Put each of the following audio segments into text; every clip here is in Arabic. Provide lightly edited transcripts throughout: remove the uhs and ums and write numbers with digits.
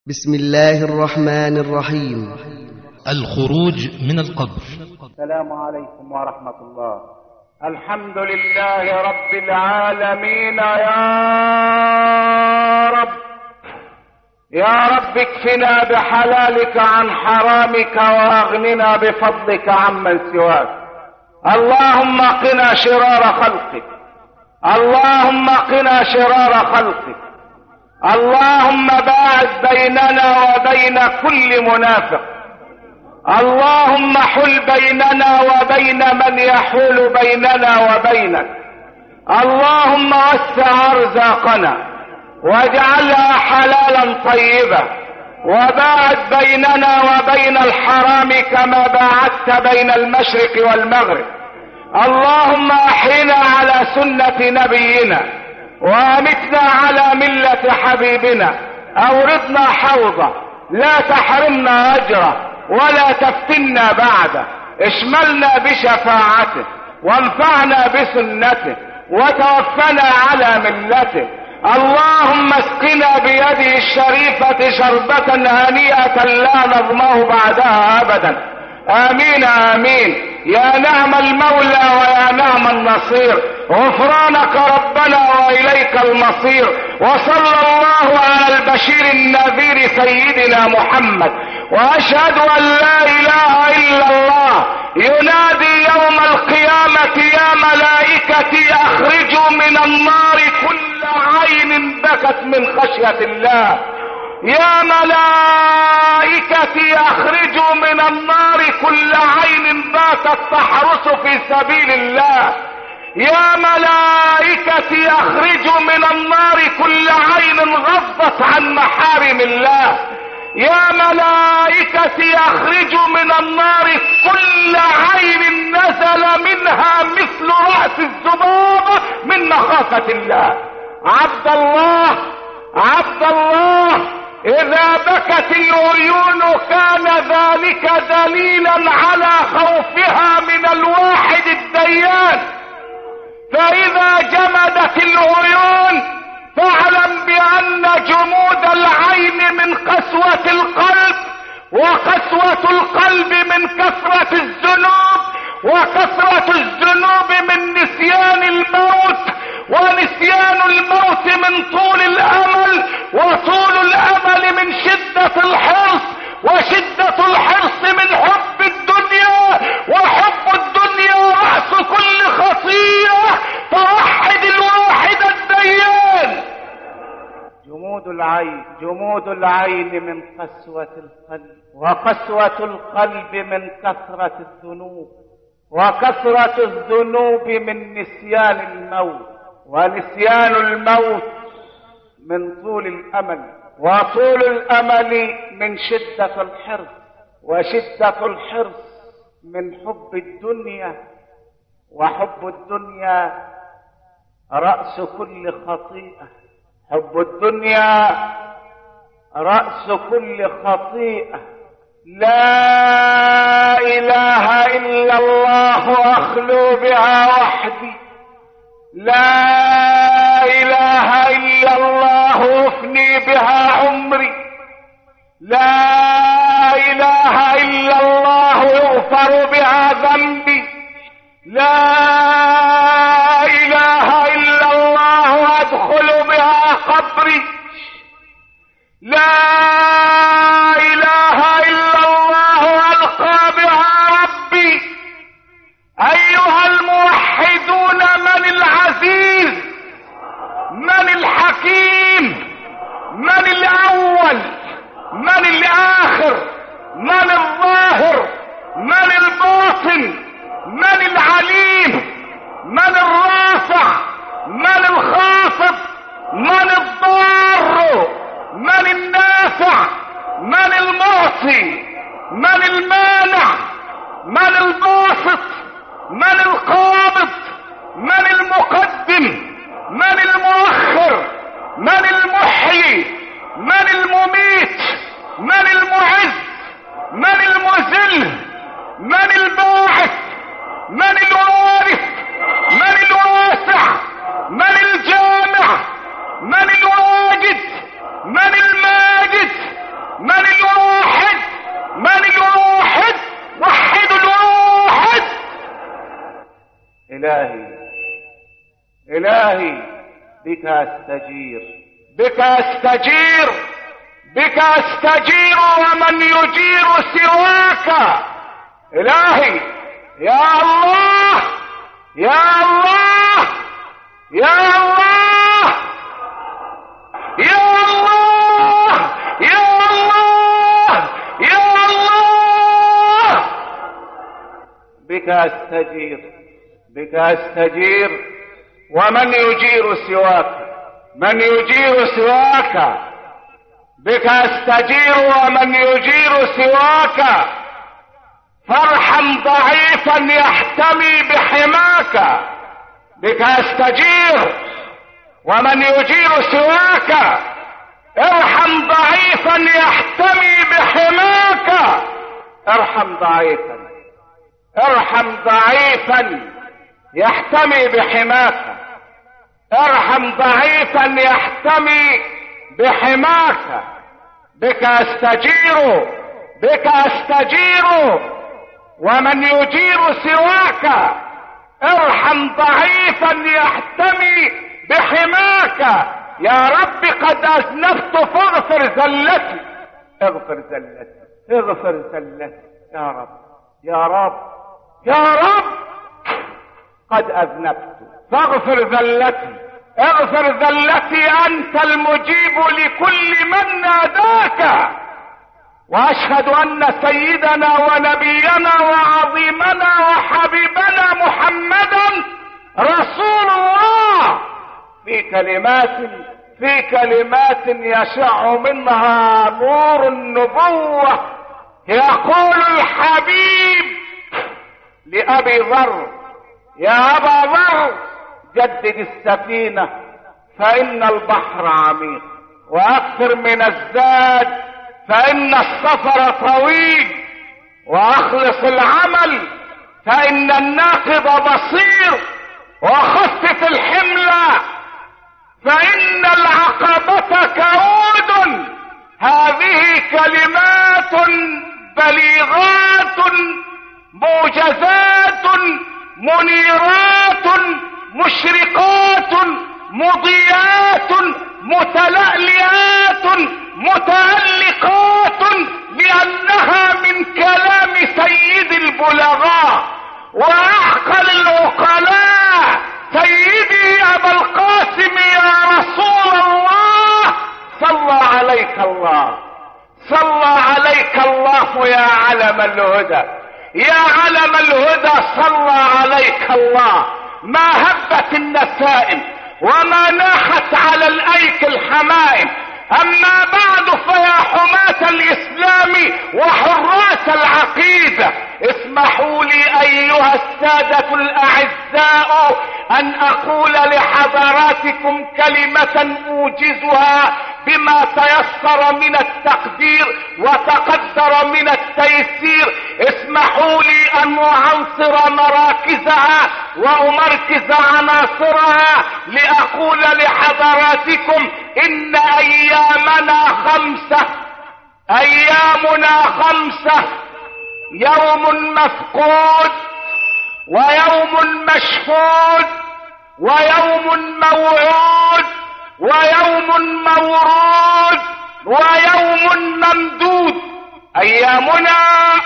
بسم الله الرحمن الرحيم. الخروج من القبر. السلام عليكم ورحمة الله. الحمد لله رب العالمين. يا رب اكفنا بحلالك عن حرامك واغننا بفضلك عمن سواك. اللهم قنا شرار خلقك، اللهم قنا شرار خلقك، اللهم باعد بيننا وبين كل منافق، اللهم حل بيننا وبين من يحول بيننا وبينك، اللهم وسع ارزاقنا واجعلها حلالا طيبا، وباعد بيننا وبين الحرام كما باعدت بين المشرق والمغرب. اللهم احينا على سنة نبينا وامتنا على ملة حبيبنا، اوردنا حوضه لا تحرمنا اجره ولا تفتنا بعده، اشملنا بشفاعته وانفعنا بسنته وتوفنا على ملته. اللهم اسقنا بيده الشريفة شربة هنيئة لا نظمأ بعدها ابدا. امين امين. يا نعم المولى ويا نعم النصير. غفرانك ربنا واليك المصير. وصلى الله على البشير النذير سيدنا محمد. واشهد ان لا اله الا الله ينادي يوم القيامة يا ملائكتي اخرجوا من النار كل عين بكت من خشية الله. يا ملائكتي اخرجوا من النار كل عين باتت تحرس في سبيل الله. يا ملائكتي اخرجوا من النار كل عين غضت عن محارم الله. يا ملائكتي اخرجوا من النار كل عين نزل منها مثل رأس الذبابة من مخافة الله. عبد الله عبد الله، اذا بكت العيون كان ذلك دليلا على خوفها من الواحد الديان، فاذا جمدت العيون فاعلم بان جمود العين من قسوة القلب، وقسوة القلب من كثرة الذنوب، وكثرة الذنوب من نسيان الموت، ونسيان الموت من طول الامل، وطول الامل من شدة الحرص، وشدة الحرص من حب الدنيا، وحب الدنيا رأس كل خطيئة. فوحد الواحد الديان. جمود العين من قسوة القلب، وقسوة القلب من كثرة الذنوب، وكثرة الذنوب من نسيان الموت، ونسيان الموت من طول الامل، وطول الامل من شدة الحرص، وشدة الحرص من حب الدنيا، وحب الدنيا رأس كل خطيئة. حب الدنيا رأس كل خطيئة. لا اله الا الله اخلو بها وحدي، لا اله الا الله افني بها عمري، لا اله الا الله يغفر بها ذنبي، لا اله الا الله ادخل بها قبري، لا اله الا الله القى بها ربي. ايها الموحدون، من العزيز، من الحكيم، من الاول، من الاخر، من الظاهر، من الباطن، من العليم، من الرافع، من الخافض، من الضار، من النافع، من المعطي، من المانع، من الباسط، من القابض، من المقدم، من المؤخر، من المحيي، من المميت، من المعز، من المذل، من الباعث، إلهي بك أستجير، بك أستجير، بك أستجير ومن يجير سواك. إلهي يا الله يا الله يا الله يا الله يا الله يا الله، بك أستجير، بك أستجير ومن يجير سواك، من يجير سواك، بك أستجير ومن يجير سواك. فارحم ضعيفا يحتمي بحماك، بك أستجير ومن يجير سواك. ارحم ضعيفا يحتمي بحماك، ارحم ضعيفا، ارحم ضعيفا يحتمي بحماك، ارحم ضعيفا يحتمي بحماك. بك أستجير، بك أستجير ومن يجير سواك. ارحم ضعيفا يحتمي بحماك. يا رب قد أذنبت فاغفر زلتي، اغفر زلتي، اغفر زلتي يا رب يا رب يا رب. قد أذنبت فاغفر زلتي، اغفر زلتي. أنت المجيب لكل من ناداك. وأشهد أن سيدنا ونبينا وعظيمنا وحبيبنا محمدا رسول الله، في كلمات يشع منها نور النبوة. يقول الحبيب لأبي ذر: يا أبا ذر جدد السفينة فإن البحر عميق، وأكثر من الزاد فإن السفر طويل، وأخلص العمل فإن الناقض بصير، وخفف الحمل فإن العقبة كعود. هذه كلمات بليغات موجزات منيرات مشرقات مضيات متلألئات متألقات، لأنها من كلام سيد البلغاء وأعقل العقلاء سيدي أبا القاسم يا رسول الله. صلى عليك الله، صلى عليك الله يا علم الهدى، يا علم الهدى. صلى عليك الله. ما هبت النسائم وما ناحت على الأيك الحمائم. أما بعد فيا حماة الإسلام وحراس العقيدة، اسمحوا لي أيها السادة الأعزاء أن أقول لحضراتكم كلمة أوجزها بما تيسر من التقدير وتقدر من التيسير. اسمحوا لي أن أعنصر مراكزها وأمركز عناصرها لأقول لحضراتكم إن أيامنا خمسة، أيامنا خمسة: يوم مفقود، ويوم مشهود، ويوم موعود، ويوم مورود، ويوم ممدود. أيامنا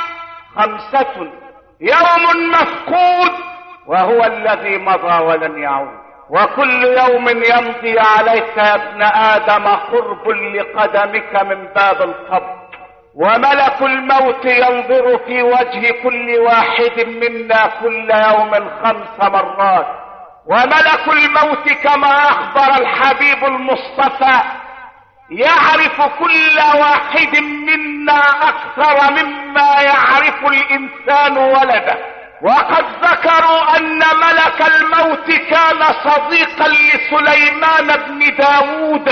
خمسة: يوم مفقود وهو الذي مضى ولن يعود، وكل يوم يمضي عليك يا ابن آدم قرب لقدمك من باب القبر، وملك الموت ينظر في وجه كل واحد منا كل يوم 5 مرات. وملك الموت كما أخبر الحبيب المصطفى يعرف كل واحد منا أكثر مما يعرف الإنسان ولده. وقد ذكروا أن ملك الموت كان صديقا لسليمان بن داود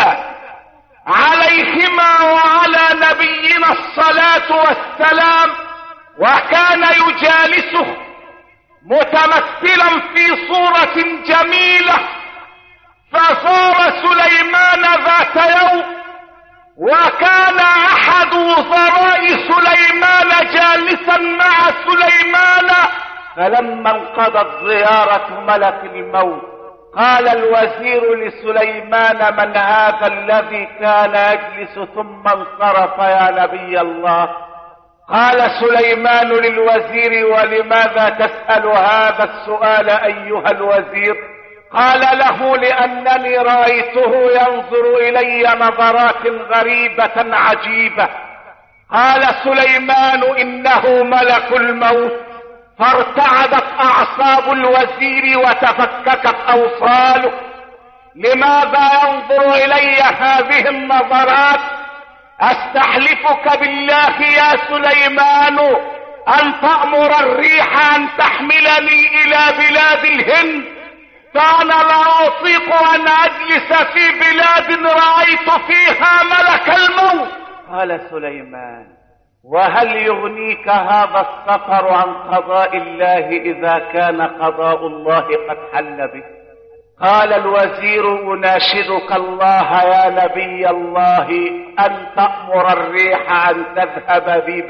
عليهما وعلى نبينا الصلاة والسلام، وكان يجالسه متمثلا في صورة جميلة. فزار سليمان ذات يوم، وكان أحد وزراء سليمان جالسا مع سليمان، فلما انقضت زيارة ملك الموت قال الوزير لسليمان: من هذا الذي كان يجلس ثم انصرف يا نبي الله؟ قال سليمان للوزير: ولماذا تسأل هذا السؤال أيها الوزير؟ قال له: لأنني رأيته ينظر إلي نظرات غريبة عجيبة. قال سليمان: إنه ملك الموت. فارتعدت أعصاب الوزير وتفككت أوصاله. لماذا ينظر إلي هذه النظرات؟ أستحلفك بالله يا سليمان أن تأمر الريح أن تحملني إلى بلاد الهند، فأنا لا أطيق أن أجلس في بلاد رأيت فيها ملك الموت. قال سليمان: وهل يغنيك هذا السفر عن قضاء الله إذا كان قضاء الله قد حل بك؟ قال الوزير: أناشدك الله يا نبي الله أن تأمر الريح أن تذهب بي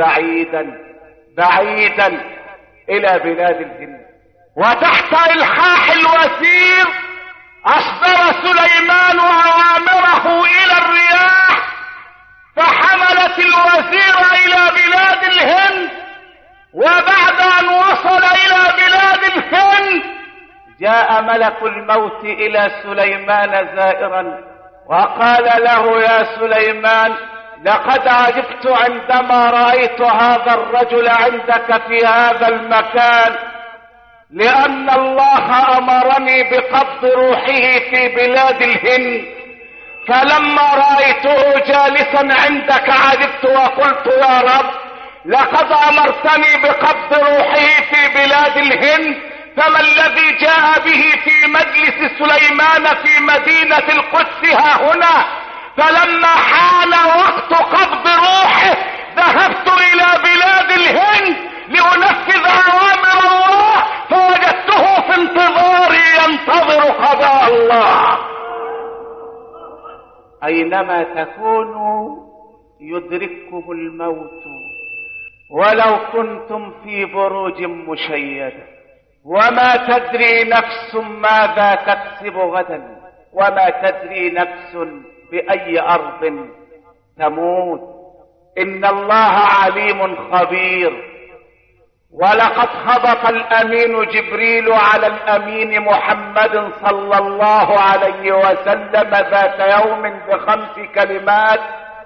بعيدا إلى بلاد الهند. وتحت إلحاح الوزير أصدر سليمان أوامره إلى الرياح، فحملت الوزير إلى بلاد الهند. وبعد أن وصل إلى بلاد الهند جاء ملك الموت إلى سليمان زائرا، وقال له: يا سليمان، لقد عجبت عندما رأيت هذا الرجل عندك في هذا المكان، لأن الله أمرني بقبض روحه في بلاد الهند، فلما رأيته جالسا عندك عجبت وقلت: يا رب، لقد أمرتني بقبض روحه في بلاد الهند، فما الذي جاء به في مجلس سليمان في مدينة القدس ها هنا؟ فلما حان وقت قبض روحه ذهبت إلى بلاد الهند لأنفذ أوامر الله، فوجدته في انتظاري ينتظر قضاء الله. أينما تكونوا يدرككم الموت ولو كنتم في بروج مشيدة، وما تدري نفس ماذا تكسب غدا، وما تدري نفس بأي أرض تموت. إن الله عليم خبير. ولقد خبط الأمين جبريل على الأمين محمد صلى الله عليه وسلم ذات يوم ب5 كلمات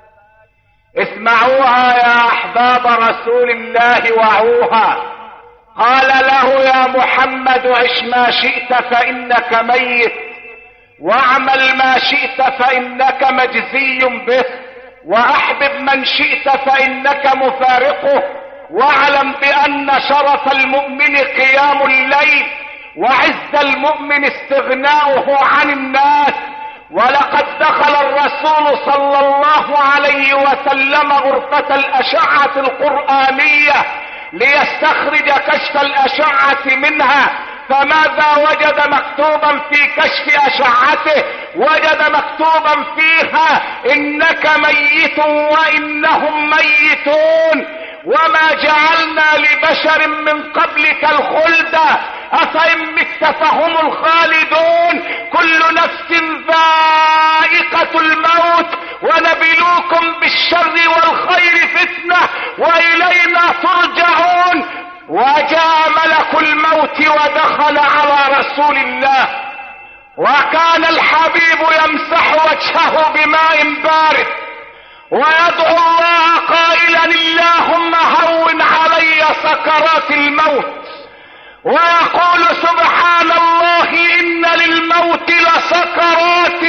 اسمعوها يا أحباب رسول الله وعوها. قال له: يا محمد، عش ما شئت فإنك ميت، واعمل ما شئت فإنك مجزي به، وأحبب من شئت فإنك مفارقه، واعلم بأن شرف المؤمن قيام الليل، وعز المؤمن استغناؤه عن الناس. ولقد دخل الرسول صلى الله عليه وسلم غرفة الأشعة القرآنية ليستخرج كشف الأشعة منها، فماذا وجد مكتوبا في كشف أشعته؟ وجد مكتوبا فيها: إنك ميت وإنهم ميتون، وما جعلنا لبشر من قبلك الخلد أفإن مت فهم الخالدون، كل نفس ذائقة الموت، ونبلوكم بالشر والخير فتنة وإلينا ترجعون. وجاء ملك الموت ودخل على رسول الله، وكان الحبيب يمسح وجهه بماء بارد ويدعو الله قائلا: اللهم هون علي سكرات الموت، ويقول: سبحان الله إن للموت لسكرات.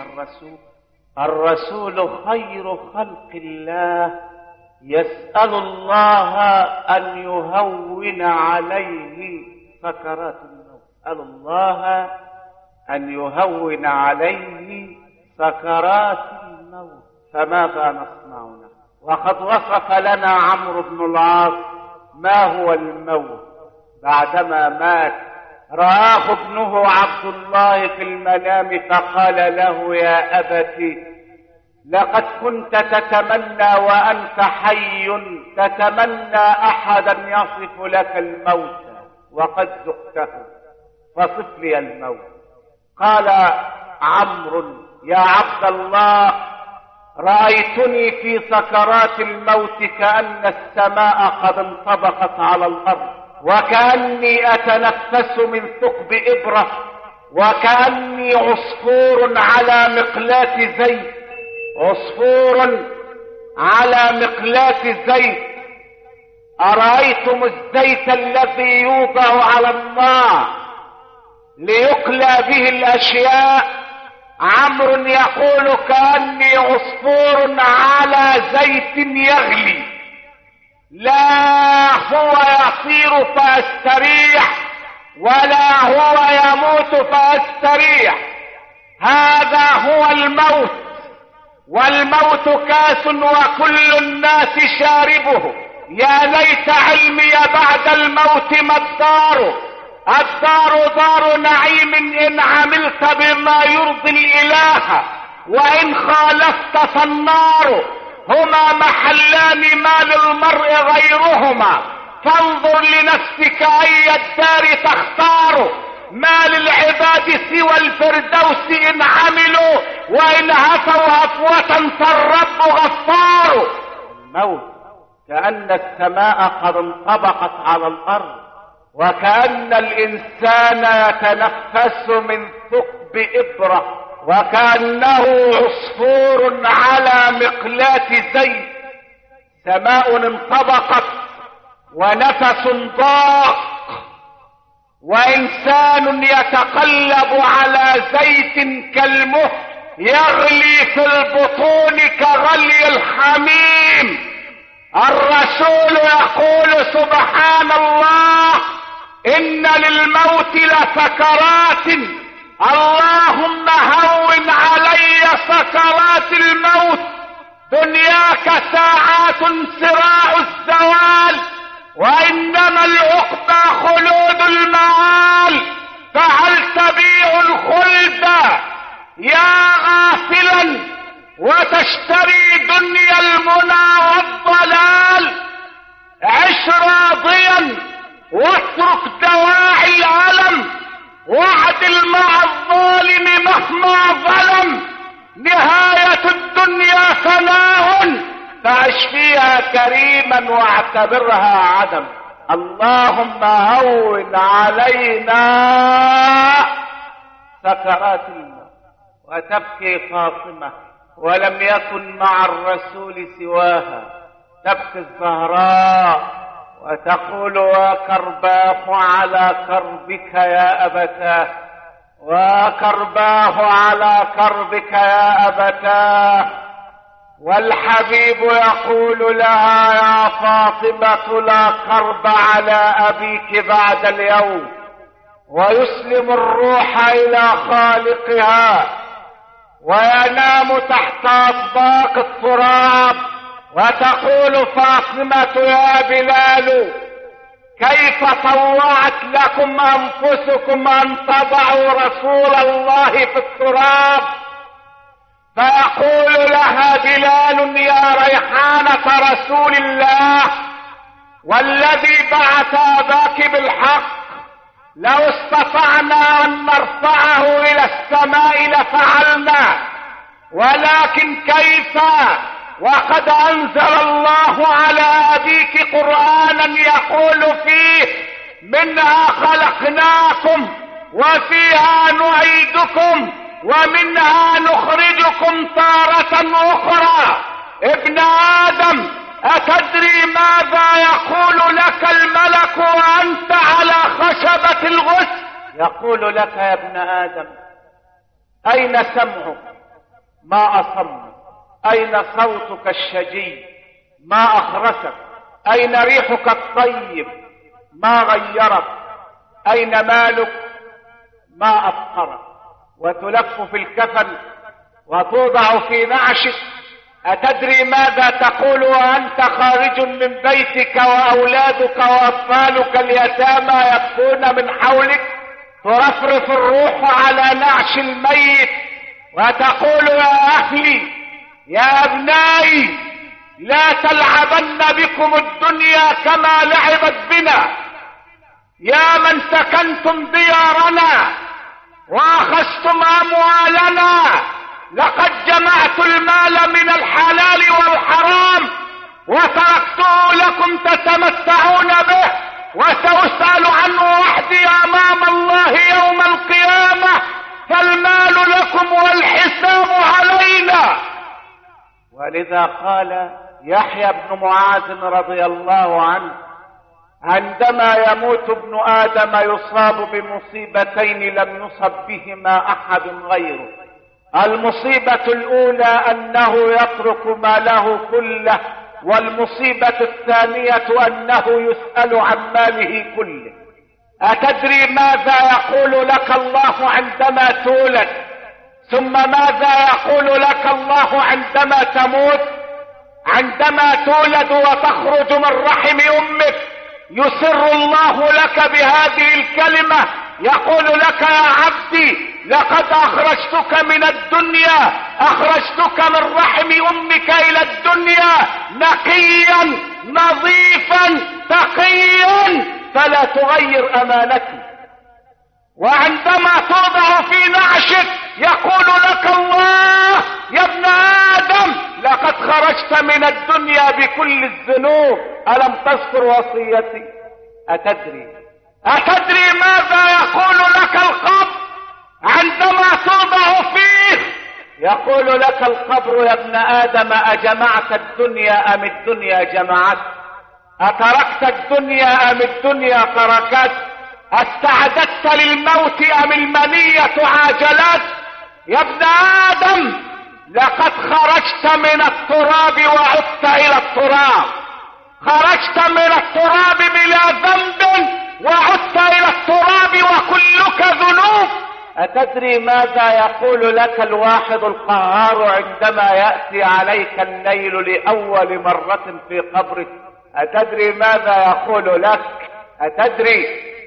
الرسول خير خلق الله يسأل الله أن يهون عليه سكرات الموت، يسأل الله أن يهون عليه سكرات الموت. فماذا نصنع نحن؟ وقد وصف لنا عمرو بن العاص ما هو الموت بعدما مات. رآه ابنه عبد الله في المنام فقال له: يا أبت، لقد كنت تتمنى وأنت حي، تتمنى أحدا يصف لك الموت وقد ذقته، فصف لي الموت. قال عمرو: يا عبد الله، رأيتني في سكرات الموت كأن السماء قد انطبقت على الأرض، وكأني أتنفس من ثقب إبرة، وكأني عصفور على مقلاة زيت، عصفور على مقلاة زيت. أرأيتم الزيت الذي يوضع على النار ليقلى به الأشياء؟ عمرو يقول: كأني عصفور على زيت يغلي، لا هو يطير فأستريح ولا هو يموت فأستريح. هذا هو الموت، والموت كاس وكل الناس شاربه. يا ليت علمي بعد الموت ما الدار. الدار دار نعيم إن عملت بما يرضي الإله، وإن خالفت فالنار. هما محلان ما للمرء غيرهما، فانظر لنفسك أي الدار تختار. ما للعباد سوى الفردوس إن عملوا، وإن هفوا هفوة فالرب غفار. الموت كأن السماء قد انطبقت على الأرض، وكأن الإنسان يتنفس من ثقب إبرة، وكأنه عصفور على مقلاة زيت. سماء انطبقت ونفس ضاق، وإنسان يتقلب على زيت كالمهل يغلي في البطون كغلي الحميم. الرسول يقول: سبحان الله، إن للموت لسكرات، اللهم هون علي سكرات الموت. دنياك ساعات سراع الزوال، وإنما العقبى خلود المعال. فهل تبيع الخلد يا غافلا وتشتري دنيا المنى والضلال؟ عش راضيا واترك دواعي الألم، واعدل مع الظالم مهما ظلم. نهاية الدنيا فناء، فعش فيها كريما واعتبرها عدم. اللهم هون علينا سكرات الموت. وتبكي فاطمة ولم يكن مع الرسول سواها، تبكي الزهراء وتقول: وكرباه على كربك يا أبتاه، وكرباه على كربك يا أبتاه. والحبيب يقول لها: يا فاطمة لا كرب على أبيك بعد اليوم. ويسلم الروح إلى خالقها وينام تحت أطباق التراب. وتقول فاطمة: يا بلال، كيف طوعت لكم أنفسكم أن تضعوا رسول الله في التراب؟ فيقول لها بلال: يا ريحانة رسول الله، والذي بعث أباك بالحق، لو استطعنا أن نرفعه إلى السماء لفعلنا، ولكن كيف وقد أنزل الله على أبيك قرآنا يقول فيه: منها خلقناكم وفيها نعيدكم ومنها نخرجكم تارة أخرى. ابن آدم، أتدري ماذا يقول لك الملك وأنت على خشبة الغسل؟ يقول لك: يا ابن آدم، أين سمعك؟ ما أصمت. أين صوتك الشجي؟ ما أخرسك. أين ريحك الطيب؟ ما غيرك. أين مالك؟ ما أفقرك. وتلف في الكفن وتوضع في نعشك. أتدري ماذا تقول وأنت خارج من بيتك وأولادك وأطفالك اليتامى يبكون من حولك؟ ترفرف الروح على نعش الميت وتقول: يا أهلي، يا أبنائي، لا تلعبن بكم الدنيا كما لعبت بنا. يا من سكنتم ديارنا، واخذتم اموالنا، لقد جمعت المال من الحلال والحرام وتركته لكم تتمتعون به، وسأسأل عنه وحدي امام الله يوم القيامة، فالمال لكم والحساب علينا. ولذا قال يحيى بن معاذ رضي الله عنه: عندما يموت ابن آدم يصاب بمصيبتين لم يصب بهما أحد غيره. المصيبة الأولى أنه يترك ماله كله، والمصيبة الثانية أنه يسأل عن ماله كله. أتدري ماذا يقول لك الله عندما تولد؟ ثم ماذا يقول لك الله عندما تموت؟ عندما تولد وتخرج من رحم أمك يسر الله لك بهذه الكلمة، يقول لك: يا عبدي لقد أخرجتك من الدنيا، أخرجتك من رحم أمك إلى الدنيا نقيا نظيفا تقيا، فلا تغير أمانتي. وعندما توضع في نعشك يقول لك الله: يا ابن آدم لقد خرجت من الدنيا بكل الذنوب، ألم تذكر وصيتي؟ أتدري ماذا يقول لك القبر عندما توضع فيه؟ يقول لك القبر: يا ابن آدم أجمعت الدنيا أم الدنيا جمعت؟ أتركت الدنيا أم الدنيا تركت؟ استعددت للموت أم المنية عاجلت؟ يا ابن آدم لقد خرجت من التراب وعدت إلى التراب، خرجت من التراب بلا ذنب وعدت إلى التراب وكلك ذنوب. أتدري ماذا يقول لك الواحد القهار عندما يأتي عليك الليل لأول مرة في قبرك؟ أتدري ماذا يقول لك؟ أتدري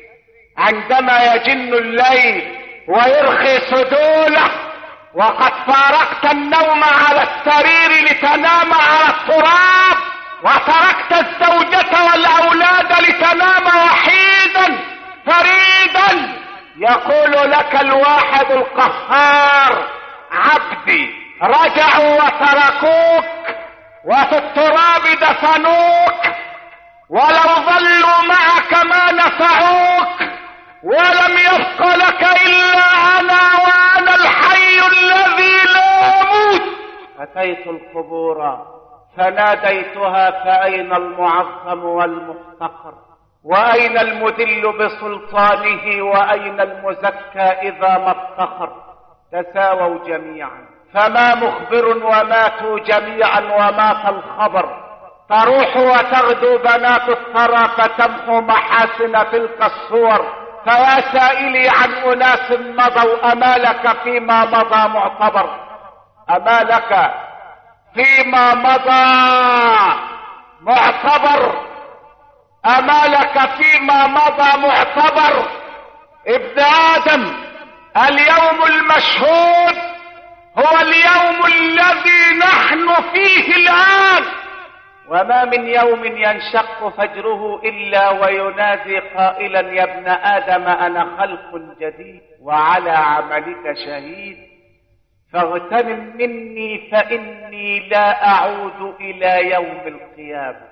عندما يجن الليل ويرخي سدوله وقد فارقت النوم على السرير لتنام على التراب، وتركت الزوجة والأولاد لتنام وحيدا فريدا، يقول لك الواحد القهار: عبدي رجعوا وتركوك وفي التراب دفنوك، ولو ظلوا معك ما نفعوك، ولم يبق لك إلا أنا وأنا الحي الذي لا يموت. أتيت القبور فناديتها: فأين المعظم والمفتقر؟ وأين المذل بسلطانه؟ وأين المزكى إذا ما افتخر؟ تساووا جميعا، فما مخبر وماتوا جميعا ومات الخبر. تروح وتغدو بنات الثرى فتمحو محاسن تلك الصور. فيا سائلي عن أناس مضوا، أمالك فيما مضى معتبر، أمالك فيما مضى معتبر، أمالك فيما مضى معتبر. ابن آدم اليوم المشهود هو اليوم الذي نحن فيه الآن، وما من يوم ينشق فجره إلا وينادي قائلا: يا ابن آدم أنا خلق جديد وعلى عملك شهيد، فاغتنم مني فإني لا أعود إلى يوم القيامة.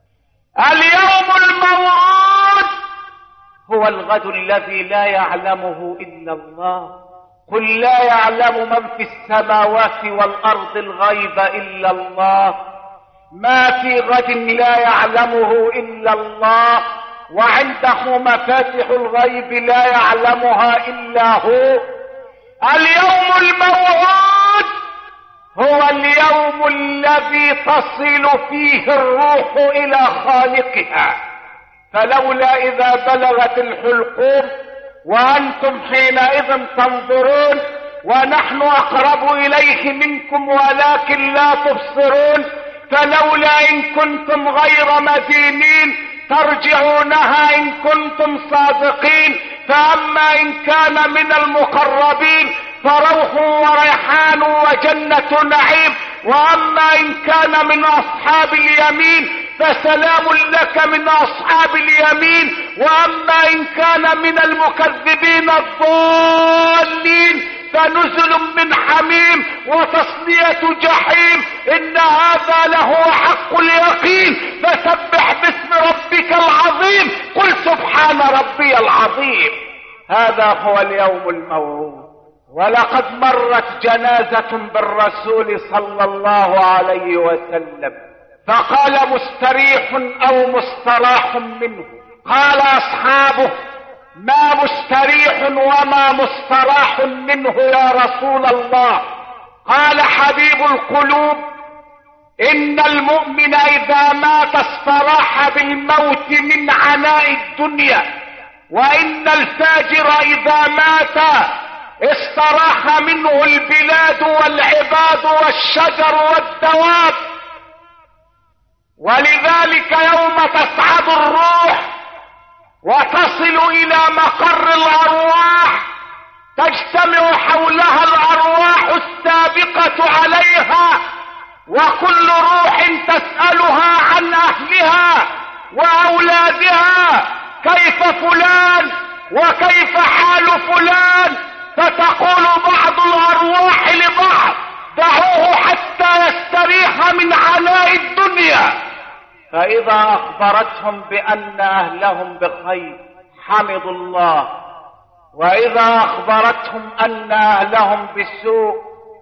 اليوم الموعود هو الغد الذي لا يعلمه إلا الله. قل لا يعلم من في السماوات والأرض الغيب إلا الله، ما في غد لا يعلمه إلا الله، وعنده مفاتح الغيب لا يعلمها إلا هو. اليوم الموعود هو اليوم الذي تصل فيه الروح إلى خالقها، فلولا إذا بلغت الحلقوم وأنتم حينئذ تنظرون ونحن أقرب إليه منكم ولكن لا تبصرون، فلولا إن كنتم غير مدينين ترجعونها إن كنتم صادقين. فأما إن كان من المقربين فروح وريحان وجنة نعيم، وأما إن كان من أصحاب اليمين فسلام لك من أصحاب اليمين. وأما إن كان من المكذبين الضالين فنزل من حميم وتصلية جحيم. إن هذا لهو حق اليقين. فسبح باسم ربك العظيم. قل سبحان ربي العظيم. هذا هو اليوم الموعود. ولقد مرت جنازة بالرسول صلى الله عليه وسلم فقال مستريح أو مستراح منه. قال أصحابه ما مستريح وما مستراح منه يا رسول الله؟ قال حبيب القلوب إن المؤمن إذا مات استراح بالموت من عناء الدنيا، وإن الفاجر إذا مات استراح منه البلاد والعباد والشجر والدواب. ولذلك يوم تصعد الروح وتصل إلى مقر الأرواح تجتمع حولها الأرواح السابقة عليها، وكل روح تسألها عن أهلها وأولادها كيف فلان وكيف حال فلان، فتقول بعض الأرواح لبعض دعوه حتى يستريح من عناء الدنيا. فإذا أخبرتهم بأن أهلهم بخير حمدوا الله، وإذا أخبرتهم أن أهلهم بسوء.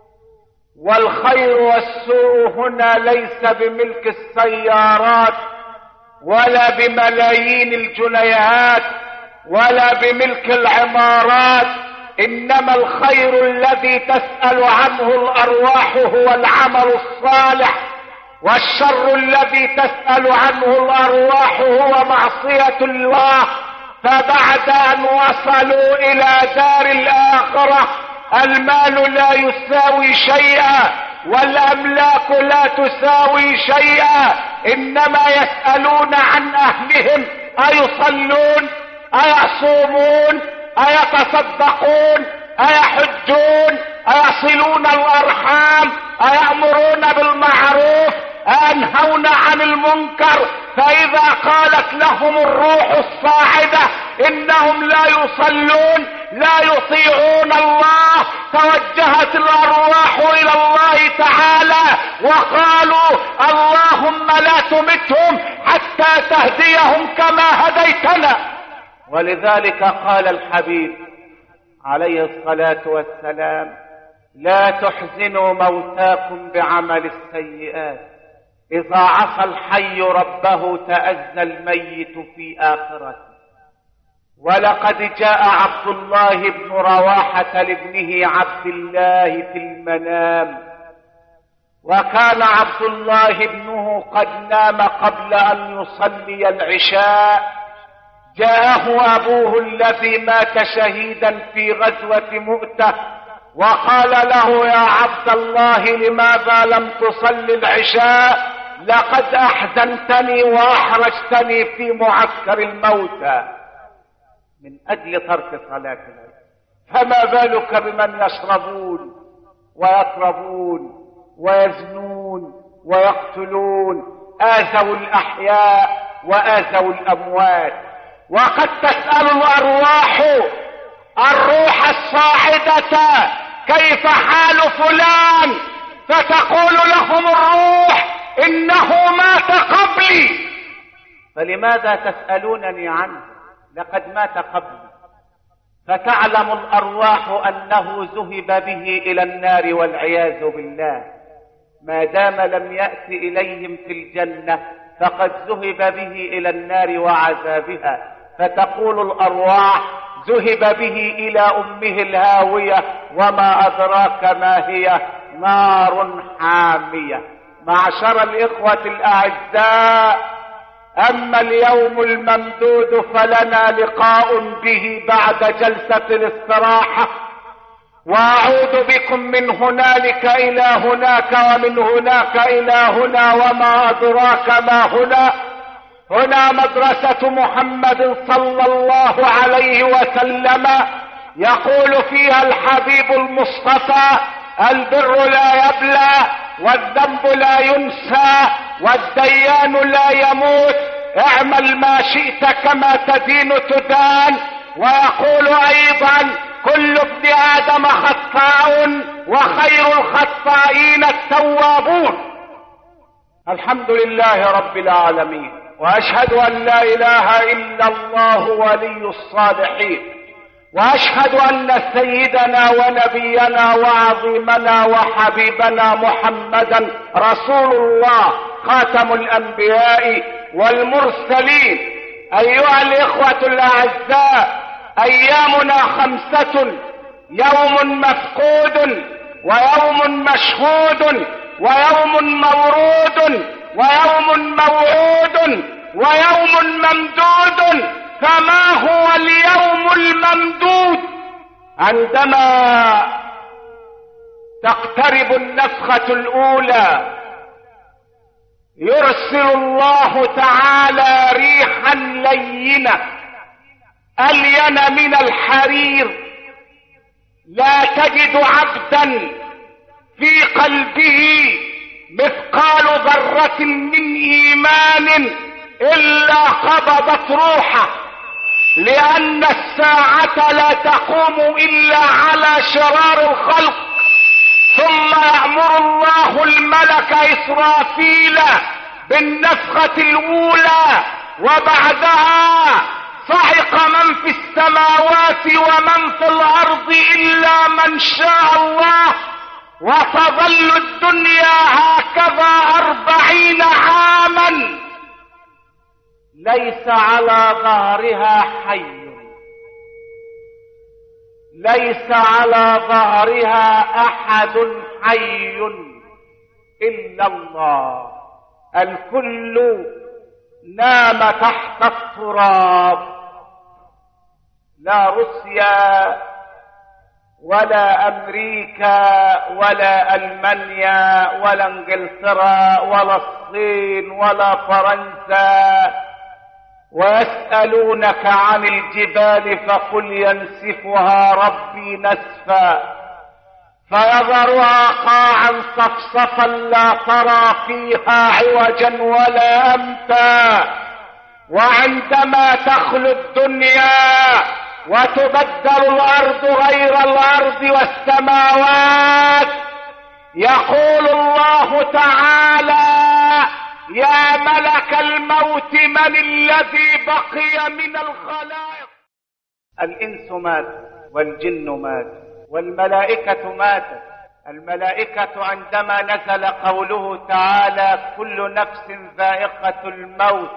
والخير والسوء هنا ليس بملك السيارات ولا بملايين الجنيهات ولا بملك العمارات، إنما الخير الذي تسأل عنه الأرواح هو العمل الصالح، والشر الذي تسأل عنه الأرواح هو معصية الله. فبعد أن وصلوا إلى دار الآخرة المال لا يساوي شيئا والأملاك لا تساوي شيئا، إنما يسألون عن أهلهم أيصلون أيصومون أيتصدقون أيحجون أيصلون الأرحام أيأمرون بالمعروف أينهون عن المنكر. فإذا قالت لهم الروح الصاعدة إنهم لا يصلون لا يطيعون الله، توجهت الأرواح إلى الله تعالى وقالوا اللهم لا تمتهم حتى تهديهم كما هديتنا. ولذلك قال الحبيب عليه الصلاة والسلام لا تحزنوا موتاكم بعمل السيئات، إذا عصى الحي ربه تأذى الميت في آخرته. ولقد جاء عبد الله بن رواحة لابنه عبد الله في المنام، وكان عبد الله ابنه قد نام قبل أن يصلي العشاء. جاءه أبوه الذي مات شهيدا في غزوة مؤتة وقال له يا عبد الله لماذا لم تصلي العشاء؟ لقد أحزنتني وأحرجتني في معسكر الموتى من أجل ترك صلاة العشاء، فما بالك بمن يشربون ويطربون ويزنون ويقتلون، آذوا الأحياء وآذوا الأموات. وقد تسأل الأرواح الروح الصاعدة كيف حال فلان، فتقول لهم الروح إنه مات قبلي، فلماذا تسألونني عنه؟ لقد مات قبلي. فتعلم الأرواح أنه ذهب به إلى النار والعياذ بالله، ما دام لم يأت إليهم في الجنة فقد ذهب به إلى النار وعذابها. فتقول الأرواح ذهب به إلى أمه الهاوية وما أدراك ما هي نار حامية. معشر الإخوة الأعزاء، أما اليوم الممدود فلنا لقاء به بعد جلسة الاستراحة، وأعود بكم من هنالك إلى هناك ومن هناك إلى هنا وما أدراك ما هنا. هنا مدرسة محمد صلى الله عليه وسلم، يقول فيها الحبيب المصطفى البر لا يبلى والذنب لا ينسى والديان لا يموت. اعمل ما شئت كما تدين تدان. ويقول ايضا كل ابن ادم خطاء وخير الخطائين التوابون. الحمد لله رب العالمين، واشهد ان لا اله الا الله ولي الصالحين، واشهد ان سيدنا ونبينا وعظيمنا وحبيبنا محمدا رسول الله خاتم الانبياء والمرسلين. ايها الاخوة الاعزاء، ايامنا 5: يوم مفقود، ويوم مشهود، ويوم مورود، ويوم موعود، ويوم ممدود. فما هو اليوم الممدود؟ عندما تقترب النفخة الأولى يرسل الله تعالى ريحا لينة ألين من الحرير، لا تجد عبدا في قلبه مثقال ذرة من إيمان إلا قبضت روحه، لأن الساعة لا تقوم إلا على شرار الخلق. ثم يأمر الله الملك إسرافيل بالنفخة الأولى، وبعدها صعق من في السماوات ومن في الأرض إلا من شاء الله، وتظل الدنيا هكذا 40 عاما ليس على ظهرها حي، ليس على ظهرها أحد حي إلا الله. الكل نام تحت التراب، لا روسيا ولا أمريكا ولا ألمانيا ولا انجلترا ولا الصين ولا فرنسا. ويسألونك عن الجبال فقل ينسفها ربي نسفا فيذرها قاعا صفصفا لا ترى فيها عوجا ولا أمتا. وعندما تخلو الدنيا وتبدل الأرض غير الأرض والسماوات، يقول الله تعالى يا ملك الموت من الذي بقي من الخلائق. الإنس مات والجن مات والملائكة ماتت. الملائكة عندما نزل قوله تعالى كل نفس ذائقة الموت،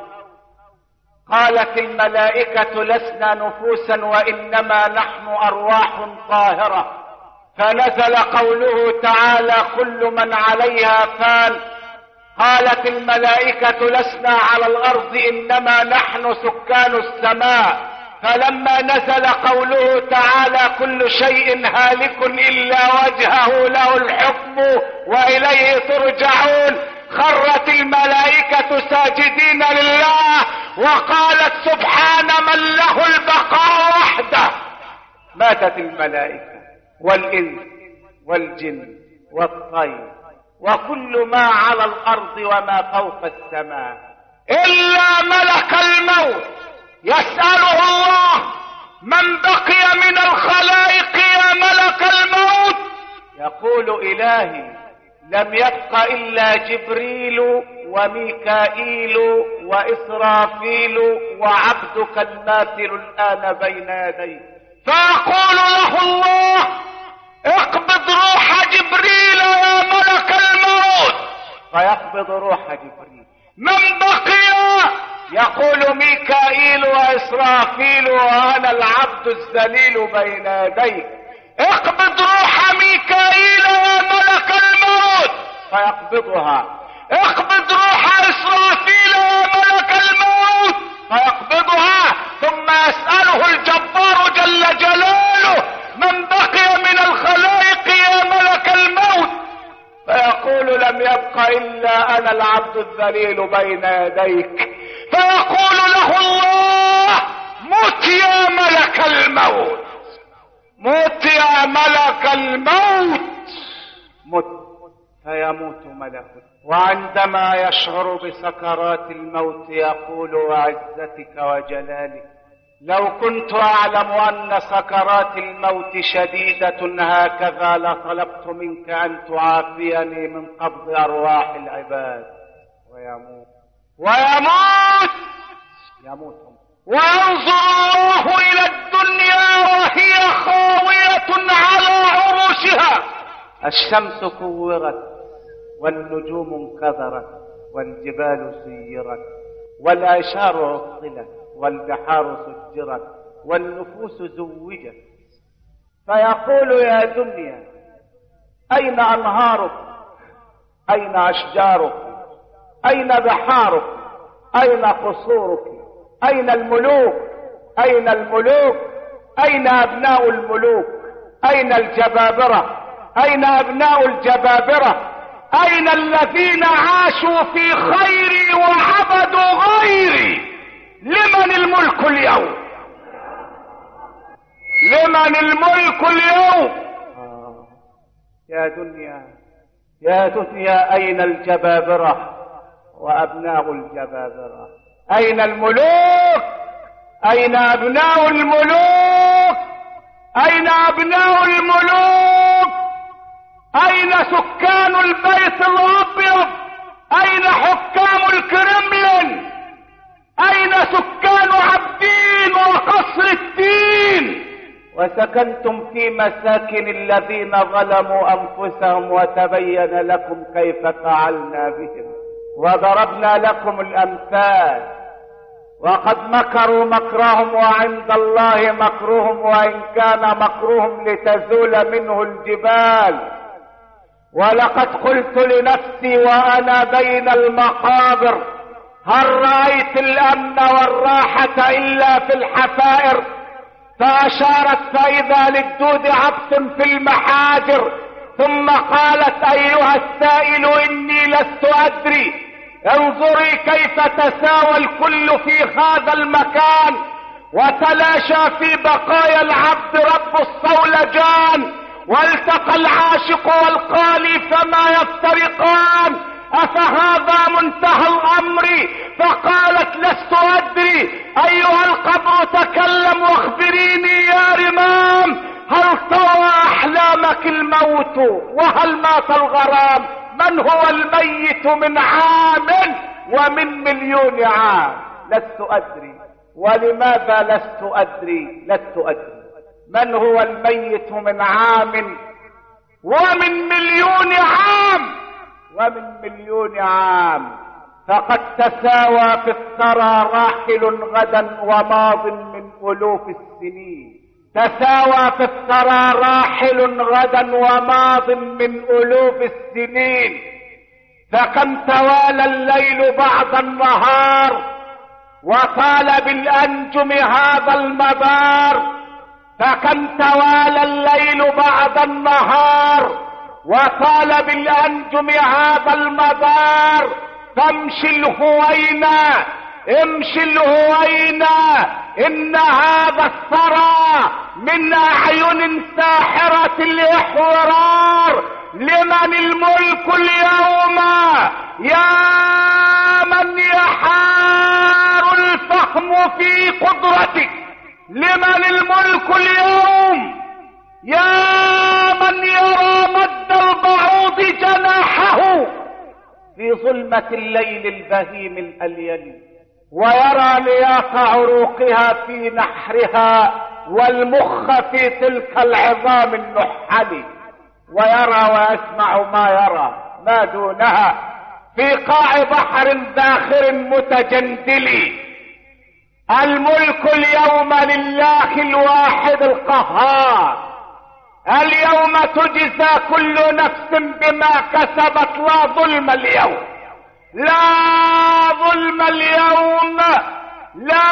قالت الملائكة لسنا نفوسا وإنما نحن أرواح طاهرة. فنزل قوله تعالى كل من عليها فان، قالت الملائكة لسنا على الأرض إنما نحن سكان السماء. فلما نزل قوله تعالى كل شيء هالك إلا وجهه له الحكم وإليه ترجعون، خرت الملائكة ساجدين لله وقالت سبحان من له البقاء وحده. ماتت الملائكة والإنس والجن والطير وكل ما على الأرض وما فوق السماء، إلا ملك الموت يسأله الله من بقي من الخلائق يا ملك الموت؟ يقول إلهي لم يبق إلا جبريل وميكائيل وإسرافيل وعبدك الماثل الآن بين يديك. فيقول له الله اقبض روح جبريل يا ملك الموت، فيقبض روح جبريل. من بقي؟ يقول ميكائيل وإسرافيل وأنا العبد الذليل بين يديك. اقبض روح ميكائيل يا ملك الموت، فيقبضها. اقبض روح إسرافيل يا ملك الموت، فيقبضها. ثم يسأله الجبار جل جلاله من بقي من الخلائق يا ملك الموت؟ فيقول لم يبق إلا أنا العبد الذليل بين يديك. فيقول له الله مت يا ملك الموت، مت يا ملك الموت، مت. فيموت ملك، وعندما يشعر بسكرات الموت يقول وعزتك وجلالك لو كنت أعلم أن سكرات الموت شديدة هكذا لطلبت منك أن تعافيني من قبض أرواح العباد. يموت وينظر الله إلى الدنيا وهي خاوية على عروشها، الشمس كورت والنجوم انكدرت والجبال سيرت والأشجار عطلت والبحار سجرت والنفوس زوجت. فيقول يا دنيا أين أنهارك؟ أين أشجارك؟ أين بحارك؟ أين قصورك؟ أين الملوك؟ أين الملوك؟ أين أبناء الملوك؟ أين الجبابرة؟ أين أبناء الجبابرة؟ أين الذين عاشوا في خيري وعبدوا غيري؟ لمن الملك اليوم؟ لمن الملك اليوم؟ يا دنيا يا دنيا أين الجبابرة وأبناء الجبابرة؟ أين الملوك؟ أين أبناء الملوك؟ أين أبناء الملوك؟ أين سكان البيت الأبيض؟ أين حكام الكرملين؟ أين سكان عبدين وقصر الدين؟ وسكنتم في مساكن الذين ظلموا أنفسهم وتبين لكم كيف فعلنا بهم وضربنا لكم الأمثال. وقد مكروا مكرهم وعند الله مكرهم وإن كان مكرهم لتزول منه الجبال. ولقد قلت لنفسي وأنا بين المقابر هل رأيت الأمن والراحة إلا في الحفائر؟ فأشارت فإذا للدود عبث في المحاجر، ثم قالت أيها السائل إني لست أدري، انظري كيف تساوى الكل في هذا المكان وتلاشى في بقايا العبد رب الصولجان، والتقى العاشق والقالي فما يفترقان، أفهذا منتهى الأمر؟ فقالت لست أدري. أيها القبر تكلم واخبريني يا رمام، هل طوى أحلامك الموت وهل مات الغرام؟ من هو الميت من عام ومن مليون عام؟ لست أدري. ولماذا لست أدري؟ لست أدري. من هو الميت من عام ومن مليون عام؟ ومن مليون عام. فقد تساوى في الثرى راحل غدا وماض من ألوف السنين. تساوى في الثرى راحل غدا وماض من ألوف السنين. فكم توالى الليل بعد النهار وطال بالأنجم هذا المدار. فكم توالى الليل بعد النهار وطال بالأنجم هذا المدار. فامشي الهوينا امشي الهوينا إن هذا الثرى من أعين ساحرة الإحورار. لمن الملك اليوم يا من يحار الفهم في قدرتك؟ لمن الملك اليوم يا من يرى مد البعوض جناحه في ظلمة الليل البهيم الأليل، ويرى نياط عروقها في نحرها والمخ في تلك العظام النحل، ويرى ويسمع ما يرى ما دونها في قاع بحر زاخر متجندل. الملك اليوم لله الواحد القهار. اليوم تجزى كل نفس بما كسبت. لا ظلم اليوم، لا ظلم اليوم. لا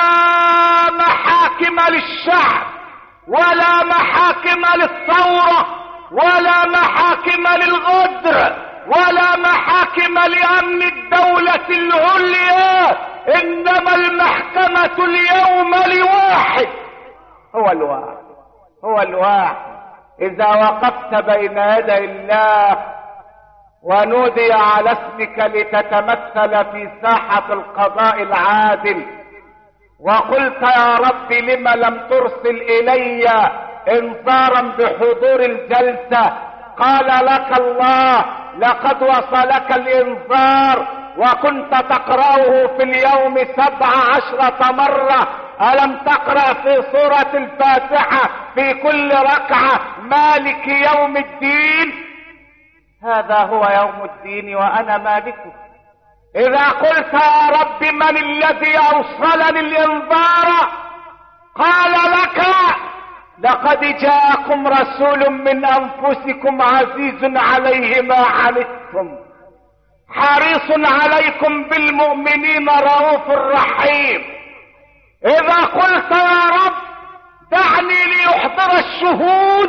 محاكم للشعب ولا محاكم للثورة ولا محاكم للغدر ولا محاكم لأمن الدولة العليا. إنما المحكمة اليوم لواحد، هو الواحد، هو الواحد. إذا وقفت بين يدي الله ونودي على اسمك لتتمثل في ساحة القضاء العادل، وقلت يا رب لم لم ترسل الي انذارا بحضور الجلسة؟ قال لك الله لقد وصلك الانذار وكنت تقرأه في اليوم 17 مرة. ألم تقرأ في سورة الفاتحة في كل ركعة مالك يوم الدين؟ هذا هو يوم الدين وأنا مالكه. إذا قلت يا رب من الذي أوصلني الإنذار؟ قال لك لقد جاءكم رسول من أنفسكم عزيز عليه ما عنتم حريص عليكم بالمؤمنين رؤوف رحيم. إذا قلت يا رب دعني ليحضر الشهود،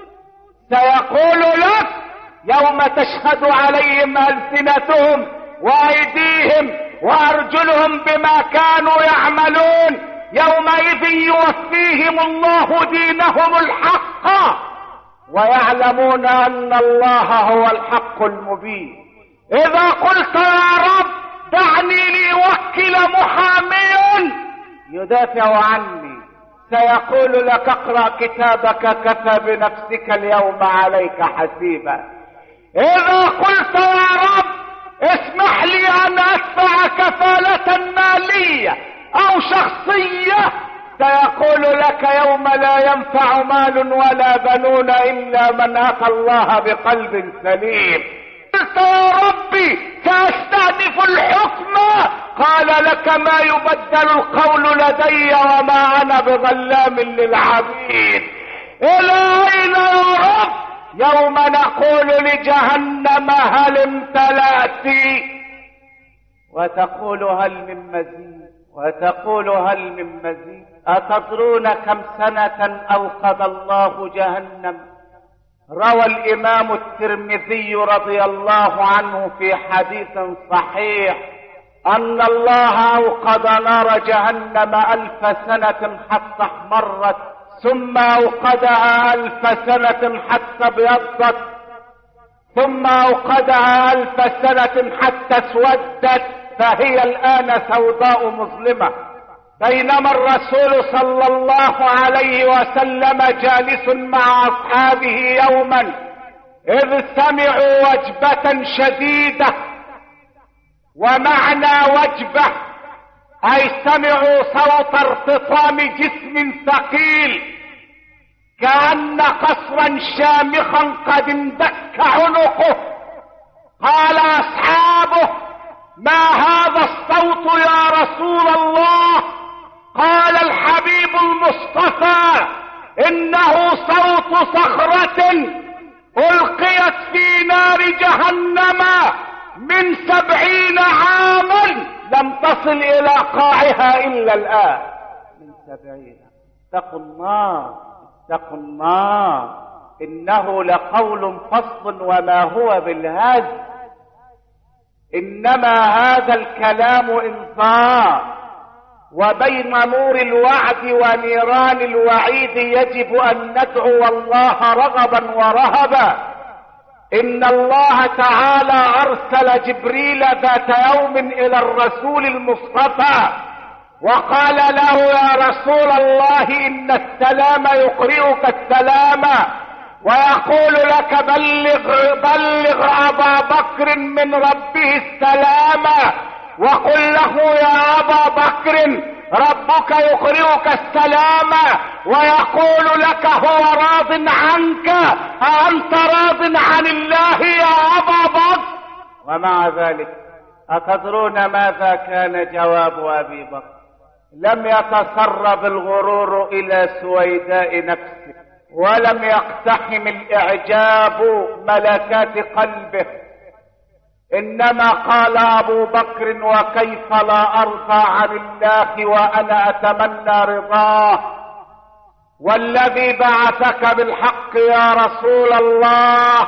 سيقول لك يوم تشهد عليهم ألسنتهم وأيديهم وأرجلهم بما كانوا يعملون يومئذ يوفيهم الله دينهم الحق ويعلمون أن الله هو الحق المبين. إذا قلت يا رب دعني ليوكل محامي يدافع عني، سيقول لك اقرأ كتابك كفى بنفسك اليوم عليك حسيبا. إذا قلت يا رب اسمح لي أن أدفع كفالة مالية أو شخصية، سيقول لك يوم لا ينفع مال ولا بنون إلا من أتى الله بقلب سليم. قلت يا ربي سأستأنف الحكم، قال لك ما يبدل القول لدي وما أنا بظلام للعبيد. إلى أين يا رب؟ يوم نقول لجهنم هل امتلأت وتقول هل من مزيد وتقول هل من مزيد. أتدرون كم سنة أوقد الله جهنم؟ روى الإمام الترمذي رضي الله عنه في حديث صحيح أن الله أوقد نار جهنم 1000 سنة حتى احمرت، ثم أوقدها 1000 سنة حتى ابيضت، ثم أوقدها 1000 سنة حتى اسودت، فهي الآن سوداء مظلمة. بينما الرسول صلى الله عليه وسلم جالس مع أصحابه يوما إذ سمعوا وجبة شديدة، ومعنى وجبة أي سمعوا صوت ارتطام جسم ثقيل كأن قصرا شامخا قد اندك عنقه. قال أصحابه ما هذا الصوت يا رسول الله؟ قال الحبيب المصطفى إنه صوت صخرة ألقيت في نار جهنم من 70 عاما لم تصل إلى قاعها إلا الآن. من 70. اتقوا النار اتقوا النار إنه لقول فصل وما هو بالهزل، إنما هذا الكلام إنذار. وبين نور الوعد ونيران الوعيد يجب أن ندعو الله رغبا ورهبا. إن الله تعالى أرسل جبريل ذات يوم إلى الرسول المصطفى وقال له يا رسول الله إن السلام يقرئك السلام ويقول لك بلغ أبا بكر من ربه السلام، وقل له يا أبا بكر ربك يقرئك السلام ويقول لك هو راض عنك، أأنت راض عن الله يا أبا بكر؟ ومع ذلك أتدرون ماذا كان جواب أبي بكر؟ لم يتسرب الغرور إلى سويداء نفسه، ولم يقتحم الإعجاب ملكات قلبه، إنما قال أبو بكر وكيف لا أرضى عن الله وأنا أتمنى رضاه، والذي بعثك بالحق يا رسول الله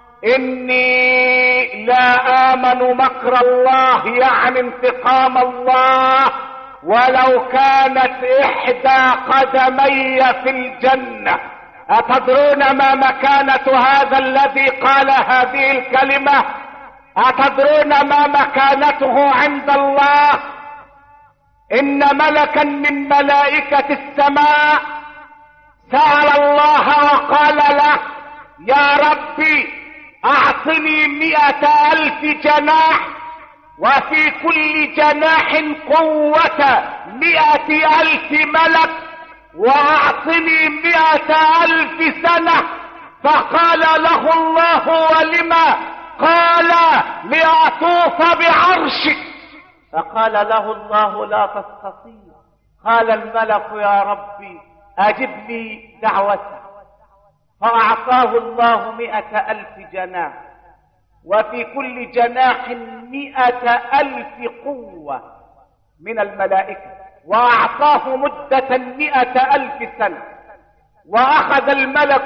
إني لا آمن مكر الله يعني انتقام الله ولو كانت إحدى قدمي في الجنة. أتدرون ما مكانة هذا الذي قال هذه الكلمة؟ أتدرون ما مكانته عند الله؟ إن ملكا من ملائكة السماء سأل الله وقال له: يا ربي أعطني 100,000 جناح، وفي كل جناح قوة 100,000 ملك، وأعطني 100,000 سنة. فقال له الله: ولما؟ قال: لأطوف بعرشك. فقال له الله: لا تستطيع. قال الملك: يا ربي أجب لي دعوتك. فأعطاه الله 100,000 جناح، وفي كل جناح 100,000 قوة من الملائكة، وأعطاه مدة 100,000 سنة. وأخذ الملك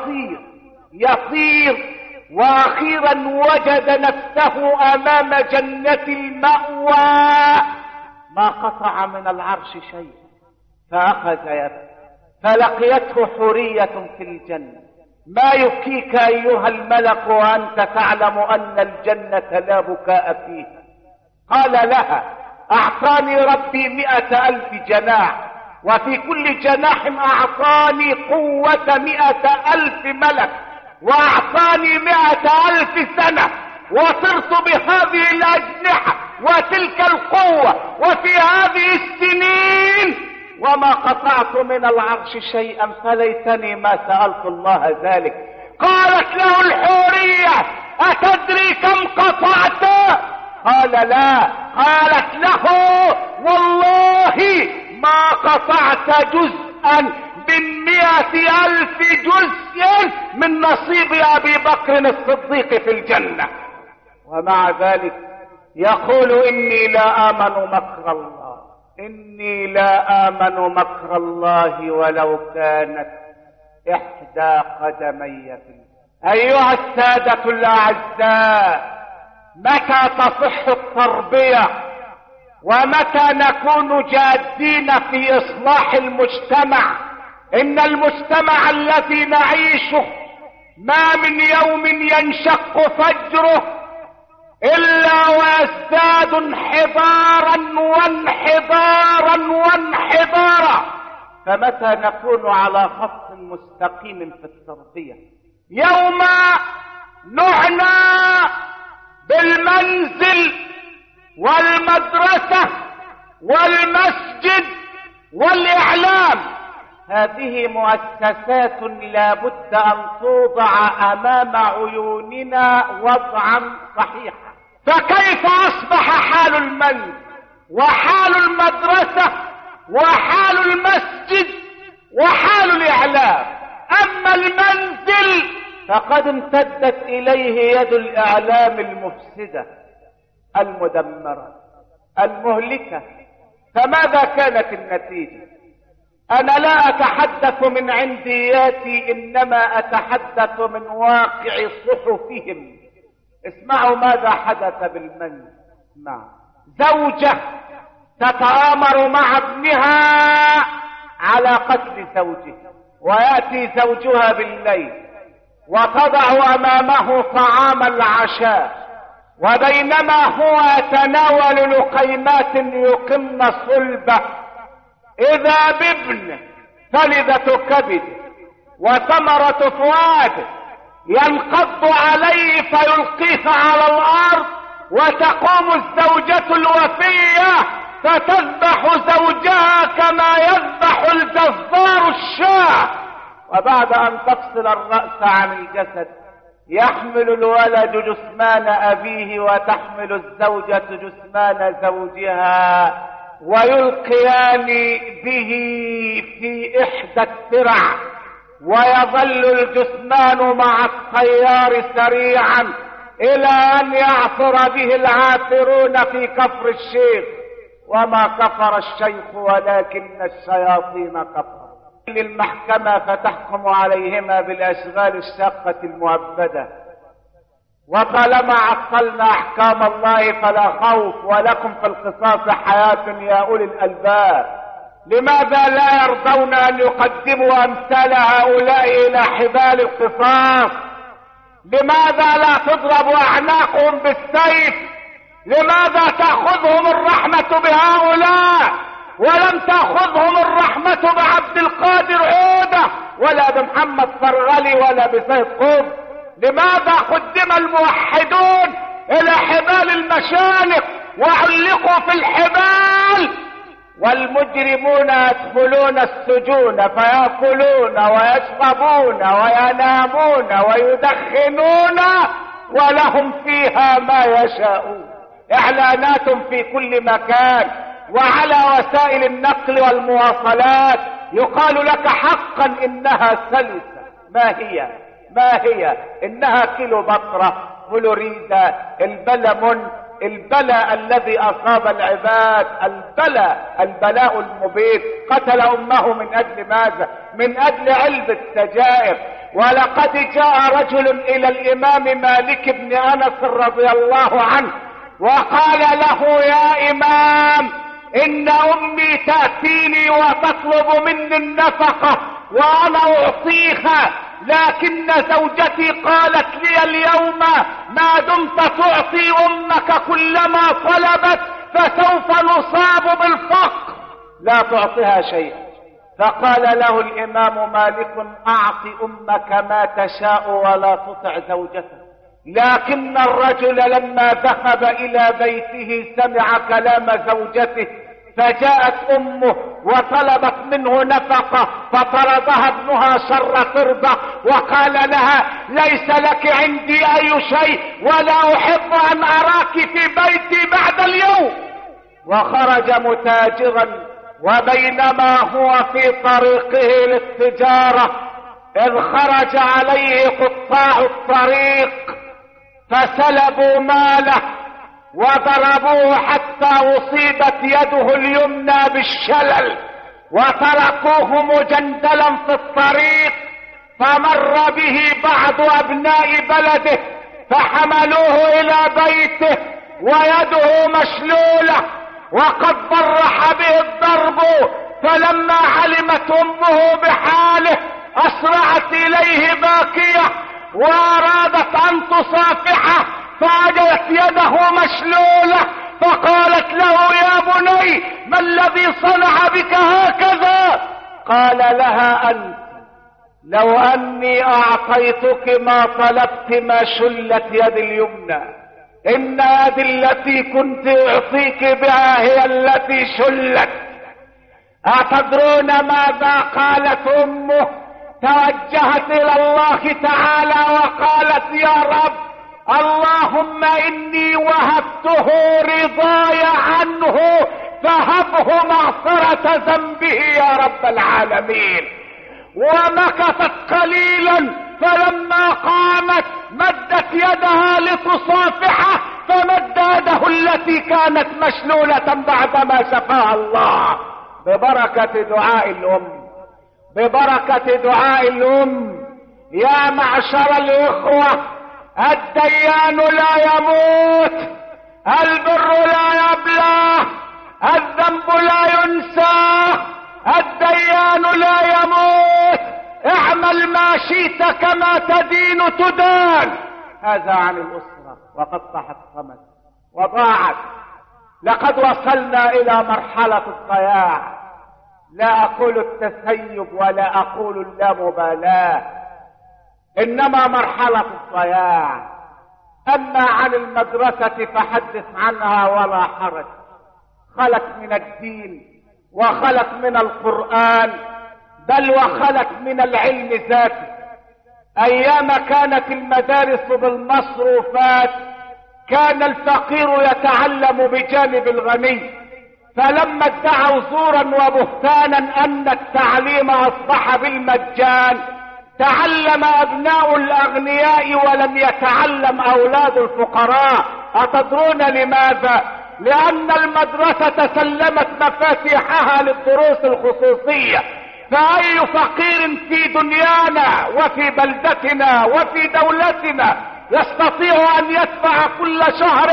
يطير، وأخيرا وجد نفسه أمام جنة المأوى، ما قطع من العرش شيء، فأخذ يبكي. فلقيته حورية في الجنة: ما يبكيك أيها الملك وأنت تعلم أن الجنة لا بكاء فيها؟ قال لها: أعطاني ربي 100,000 جناح، وفي كل جناح أعطاني قوة 100,000 ملك، وأعطاني 100,000 سنة، وصرت بهذه الأجنحة وتلك القوة وفي هذه السنين وما قطعت من العرش شيئا، فليتني ما سألت الله ذلك. قالت له الحورية: أتدري كم قطعت؟ قال: لا. قالت له: والله ما قطعت جزءا من 100,000 جزء من نصيب أبي بكر الصديق في الجنة. ومع ذلك يقول: إني لا آمن مكر الله، إني لا آمن مكر الله ولو كانت إحدى قدمي في. أيها السادة الأعزاء، متى تصح التربية؟ ومتى نكون جادين في إصلاح المجتمع؟ إن المجتمع الذي نعيشه ما من يوم ينشق فجره إلا ويزداد انحدارا وانحدارا وانحدارا. فمتى نكون على خط مستقيم في التربية؟ يوم نعنى بالمنزل والمدرسة والمسجد والإعلام، هذه مؤسسات لا بد أن توضع أمام عيوننا وضعا صحيحا. فكيف أصبح حال المنزل وحال المدرسة وحال المسجد وحال الإعلام؟ أما المنزل فقد امتدت إليه يد الإعلام المفسدة المدمرة المهلكة. فماذا كانت النتيجة؟ أنا لا أتحدث من عندياتي، إنما أتحدث من واقع صحفهم. اسمعوا ماذا حدث بالمنزل. زوجة تتآمر مع ابنها على قتل زوجها، ويأتي زوجها بالليل وتضع أمامه طعام العشاء، وبينما هو يتناول لقيمات يقمن صلبه إذا بابن فلذة كبده وثمرة فؤاده ينقض عليه فيلقيه على الأرض، وتقوم الزوجة الوفية فتذبح زوجها كما يذبح الجزار الشاة، وبعد أن تفصل الرأس عن الجسد يحمل الولد جثمان أبيه وتحمل الزوجة جثمان زوجها، ويلقيان به في إحدى الترع، ويظل الجثمان مع الطيار سريعا إلى أن يعثر به العاثرون في كفر الشيخ. وما كفر الشيخ ولكن الشياطين كفروا. للمحكمة فتحكم عليهما بالأشغال الشاقة المؤبدة. وطالما عطلنا أحكام الله فلا خوف، ولكم في القصاص حياة يا أولي الألباب. لماذا لا يرضون أن يقدموا أمثال هؤلاء إلى حبال القصاص؟ لماذا لا تضرب اعناقهم بالسيف؟ لماذا تأخذهم الرحمة بهؤلاء ولم تأخذهم الرحمة بعبد القادر عودة ولا بمحمد فرغلي ولا بسيد قطب؟ لماذا قدم الموحدون الى حبال المشانق وعلقوا في الحبال، والمجرمون يدخلون السجون فيأكلون ويشربون وينامون ويدخنون ولهم فيها ما يشاءون؟ اعلانات في كل مكان وعلى وسائل النقل والمواصلات يقال لك حقا انها سلسة. ما هي؟ انها كيلو بطرة، فلوريدا، البلمون، البلاء الذي اصاب العباد، البلاء المبيد. قتل امه من اجل ماذا؟ من اجل علبة سجائر. ولقد جاء رجل الى الامام مالك بن انس رضي الله عنه وقال له: يا امام، ان امي تأتيني وتطلب مني النفقة وانا اعطيها، لكن زوجتي قالت لي اليوم: ما دمت تعطي امك كلما طلبت فسوف نصاب بالفقر، لا تعطيها شيئا. فقال له الامام مالك: اعط امك ما تشاء ولا تطع زوجتك. لكن الرجل لما ذهب الى بيته سمع كلام زوجته، فجاءت امه وطلبت منه نفقة، فطردها ابنها شر طردة وقال لها: ليس لك عندي اي شيء ولا احب ان اراك في بيتي بعد اليوم. وخرج متاجرا، وبينما هو في طريقه للتجارة اذ خرج عليه قطاع الطريق فسلبوا ماله وضربوه حتى اصيبت يده اليمنى بالشلل، وتركوه مجندلا في الطريق. فمر به بعض ابناء بلده فحملوه الى بيته ويده مشلولة وقد برح به الضرب. فلما علمت امه بحاله اسرعت اليه باكية وارادت ان تصافحه، فوجدت يده مشلولة فقالت له: يا بني، ما الذي صنع بك هكذا؟ قال لها: انت لو اني اعطيتك ما طلبت ما شلت يد اليمنى، ان يدي التي كنت اعطيك بها هي التي شلت. اتدرون ماذا قالت امه؟ توجهت الى الله تعالى وقالت: يا رب، اللهم اني وهبته رضاي عنه فهبه مغفرة ذنبه يا رب العالمين. ومكثت قليلا، فلما قامت مدت يدها لتصافحه، فمد يده التي كانت مشلولة بعدما شفاها الله. ببركة دعاء الام، ببركة دعاء الام. يا معشر الاخوة، الديان لا يموت، البر لا يبلى، الذنب لا ينسى، الديان لا يموت. اعمل ما شئت كما تدين تدان. هذا عن الاسرة، وقد صحت صمت وضاعت. لقد وصلنا الى مرحلة الضياع، لا اقول التسيب ولا اقول اللامبالاة، انما مرحلة الضياع. اما عن المدرسة فحدث عنها ولا حرج. خلت من الدين وخلت من القرآن، بل وخلت من العلم ذاته. ايام كانت المدارس بالمصروفات كان الفقير يتعلم بجانب الغني، فلما ادعوا زورا وبهتانا ان التعليم اصبح بالمجان تعلم ابناء الاغنياء ولم يتعلم اولاد الفقراء. اتدرون لماذا؟ لان المدرسة سلمت مفاتيحها للدروس الخصوصية. فاي فقير في دنيانا وفي بلدتنا وفي دولتنا يستطيع ان يدفع كل شهر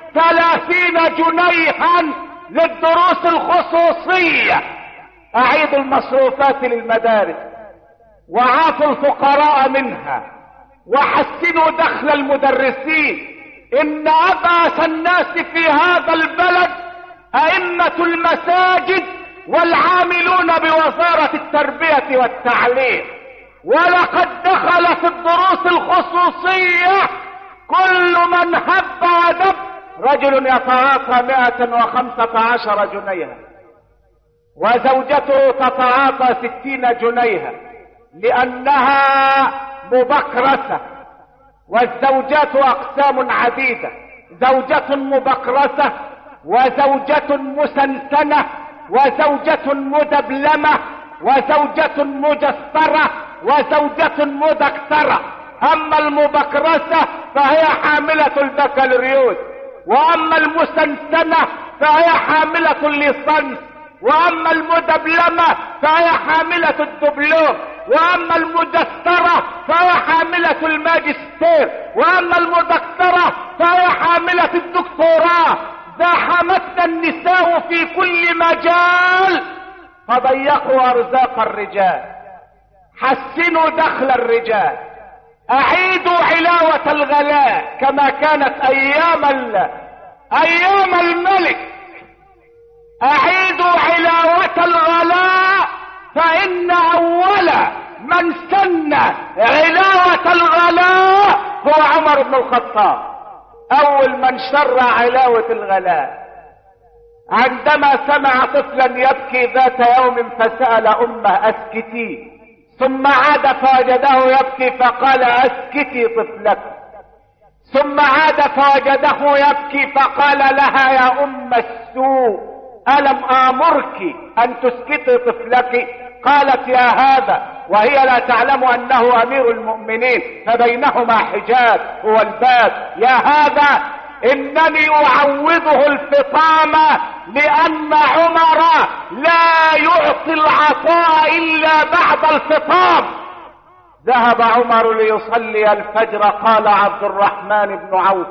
30 جنيها للدروس الخصوصية؟ اعيدوا المصروفات للمدارس وعافوا الفقراء منها وحسنوا دخل المدرسين. ان ابأس الناس في هذا البلد ائمة المساجد والعاملون بوزارة التربية والتعليم. ولقد دخل في الدروس الخصوصية كل من هب ودب رجل يتعاطى 115 جنيها، وزوجته تتعاطى 60 جنيها، لأنها مبكرسة. والزوجات أقسام عديدة: زوجة مبكرسة، وزوجة مسنسنة، وزوجة مدبلمة، وزوجة مجسرة، وزوجة مدكترة. أما المبكرسة فهي حاملة البكالوريوس، وأما المسنسنة فهي حاملة الليسانس، وأما المدبلمة فهي حاملة الدبلوم، وأما المجسرة فهي حاملة الماجستير، وأما المدكترة فهي حاملة الدكتوراه. زاحمتنا النساء في كل مجال فضيقوا أرزاق الرجال. حسنوا دخل الرجال، أعيدوا علاوة الغلاء كما كانت أيام الملك. أعيدوا علاوة الغلاء، فإن أول من سن علاوة الغلاء هو عمر بن الخطاب، أول من شرع علاوة الغلاء. عندما سمع طفلا يبكي ذات يوم فسأل أمه: أسكتي؟ ثم عاد فوجده يبكي فقال: أسكتي طفلك. ثم عاد فوجده يبكي فقال لها: يا أم السوء، ألم آمرك أن تسكتي طفلك؟ قالت: يا هذا، وهي لا تعلم أنه أمير المؤمنين فبينهما حجاب هو الباب. يا هذا، إنني أعوضه الفطام، لأن عمر لا يعطي العطاء إلا بعد الفطام. ذهب عمر ليصلي الفجر. قال عبد الرحمن بن عوف: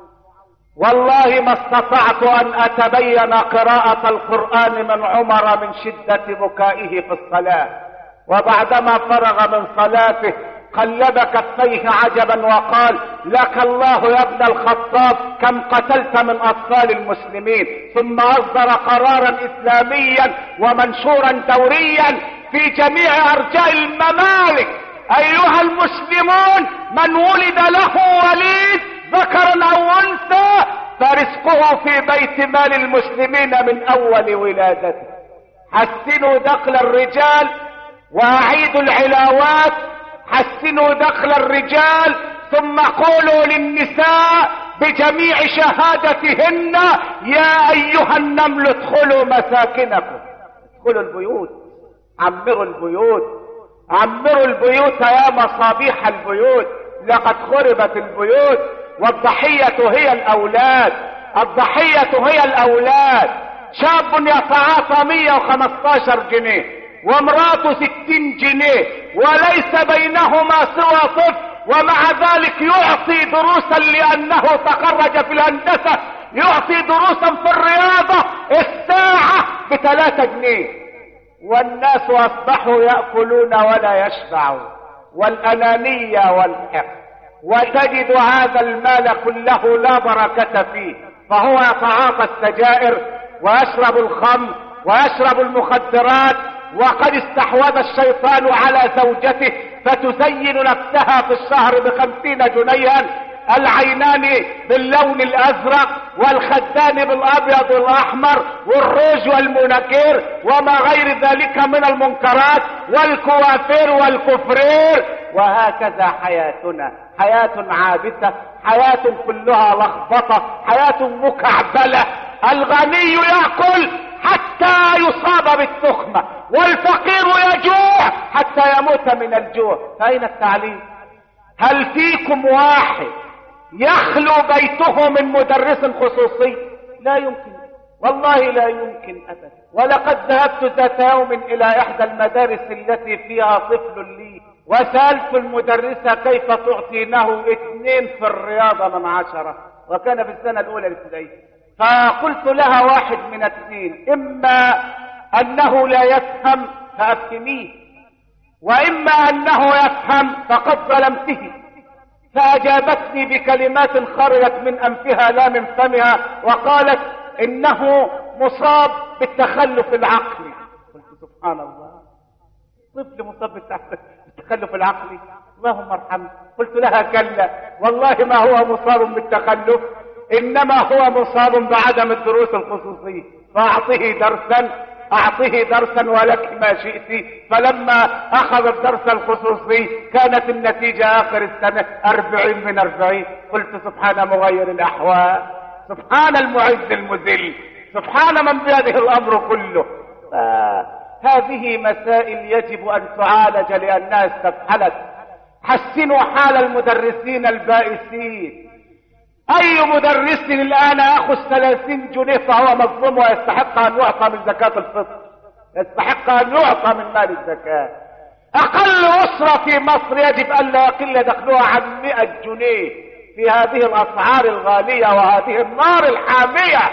والله ما استطعت أن أتبين قراءة القرآن من عمر من شدة بكائه في الصلاة. وبعدما فرغ من صلاته قلب كفيه عجبا وقال: لك الله يا ابن الخطاب كم قتلت من أطفال المسلمين. ثم أصدر قرارا إسلاميا ومنشورا دوريا في جميع أرجاء الممالك: أيها المسلمون، من ولد له وليد ذكرا أو أنثى فرزقه في بيت مال المسلمين من أول ولادته. حسنوا دخل الرجال وأعيدوا العلاوات. حسنوا دخل الرجال، ثم قولوا للنساء بجميع شهادتهن: يا أيها النمل ادخلوا مساكنكم. ادخلوا البيوت، عمروا البيوت، عمروا البيوت يا مصابيح البيوت. لقد خربت البيوت، والضحية هي الأولاد، الضحية هي الأولاد. شاب يتعاطى 115 جنيه وامراته 60 جنيه وليس بينهما سوى طفل، ومع ذلك يعطي دروسا لأنه تخرج في الهندسة، يعطي دروسا في الرياضة الساعة ب3 جنيه. والناس أصبحوا يأكلون ولا يشبعون، والأنانية والحقد. وتجد هذا المال كله لا بركة فيه، فهو يتعاطى السجائر ويشرب الخمر ويشرب المخدرات. وقد استحوذ الشيطان على زوجته فتزين نفسها في الشهر ب50 جنيها، العينان باللون الازرق، والخدان بالابيض والاحمر، والروج والمنكير وما غير ذلك من المنكرات، والكوافير والكفرير. وهكذا حياتنا، حياة عابثة، حياة كلها لخبطة، حياة مكعبلة. الغني يأكل حتى يصاب بالتخمة، والفقير يجوع حتى يموت من الجوع. فأين التعليم؟ هل فيكم واحد يخلو بيته من مدرس خصوصي؟ لا يمكن، والله لا يمكن أبدا. ولقد ذهبت ذات يوم إلى إحدى المدارس التي فيها طفل لي، وسألت المدرسة كيف تعطينه 2 في الرياضة من 10، وكان في السنة الأولى الابتدائية. فقلت لها واحد من 2: إما أنه لا يفهم فأفهميه، وإما أنه يفهم فقد ظلمته. فأجابتني بكلمات خرجت من أنفها لا من فمها، وقالت إنه مصاب بالتخلف العقلي. قلت سبحان الله، طفل مصاب بالتخلف العقلي، اللهم ارحمه. قلت لها كلا، والله ما هو مصاب بالتخلف، إنما هو مصاب بعدم الدروس الخصوصية، فأعطيه درسا ولك ما شئت. فلما أخذ الدرس الخصوصي كانت النتيجة آخر السنة 40 من 40. قلت سبحان مغير الأحوال، سبحان المعز المذل، سبحان من بيده الأمر كله. هذه مسائل يجب أن تعالج لأنها استفحلت. حسنوا حال المدرسين البائسين. أي مدرس الآن أخذ 30 جنيه فهو مظلوم ويستحق أن يعطى من زكاة الفطر، يستحق أن يعطى من مال الزكاة. أقل أسرة في مصر يجب أن لا يقل دخلها عن 100 جنيه في هذه الأسعار الغالية وهذه النار الحامية.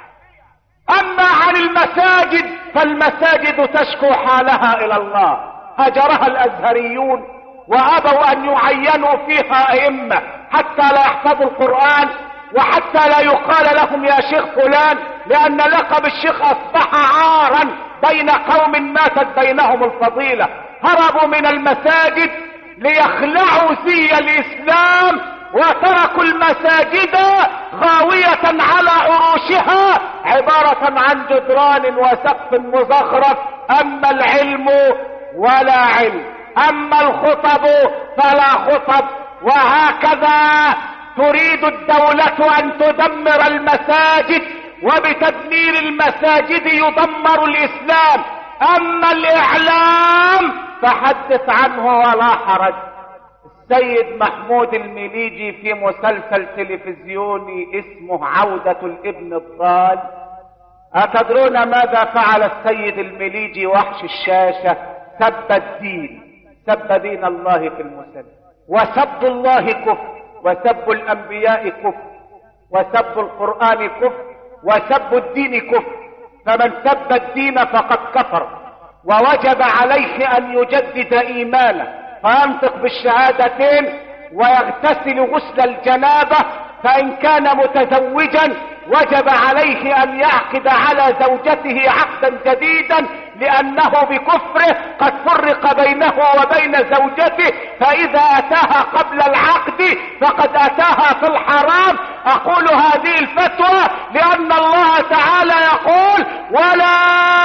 أما عن المساجد فالمساجد تشكو حالها إلى الله. هجرها الأزهريون وأبوا أن يعينوا فيها أئمة حتى لا يحفظوا القرآن، وحتى لا يقال لهم يا شيخ فلان، لأن لقب الشيخ أصبح عارا بين قوم ماتت بينهم الفضيلة. هربوا من المساجد ليخلعوا زي الإسلام، وتركوا المساجد خاوية على عروشها عبارة عن جدران وسقف مزخرف. أما العلم ولا علم، أما الخطب فلا خطب. وهكذا تريد الدولة أن تدمر المساجد، وبتدمير المساجد يدمر الإسلام. أما الإعلام فحدث عنه ولا حرج. السيد محمود المليجي في مسلسل تلفزيوني اسمه عودة الابن الضال، أتدرون ماذا فعل السيد المليجي وحش الشاشة؟ سب الدين، سب دين الله في المسلسل، وسب الله كفر، وسب الأنبياء كفر، وسب القرآن كفر، وسب الدين كفر. فمن سب الدين فقد كفر، ووجب عليه أن يجدد إيمانه فينطق بالشهادتين ويغتسل غسل الجنابة. فإن كان متزوجا وجب عليه أن يعقد على زوجته عقدا جديدا، لأنه بكفره قد فرق بينه وبين زوجته، فإذا أتاها قبل العقد فقد أتاها في الحرام. أقول هذه الفتوى لأن الله تعالى يقول ولا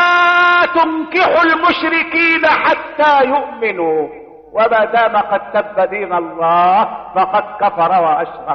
تنكحوا المشركين حتى يؤمنوا، وما دام قد سب دين الله فقد كفر وأشرك.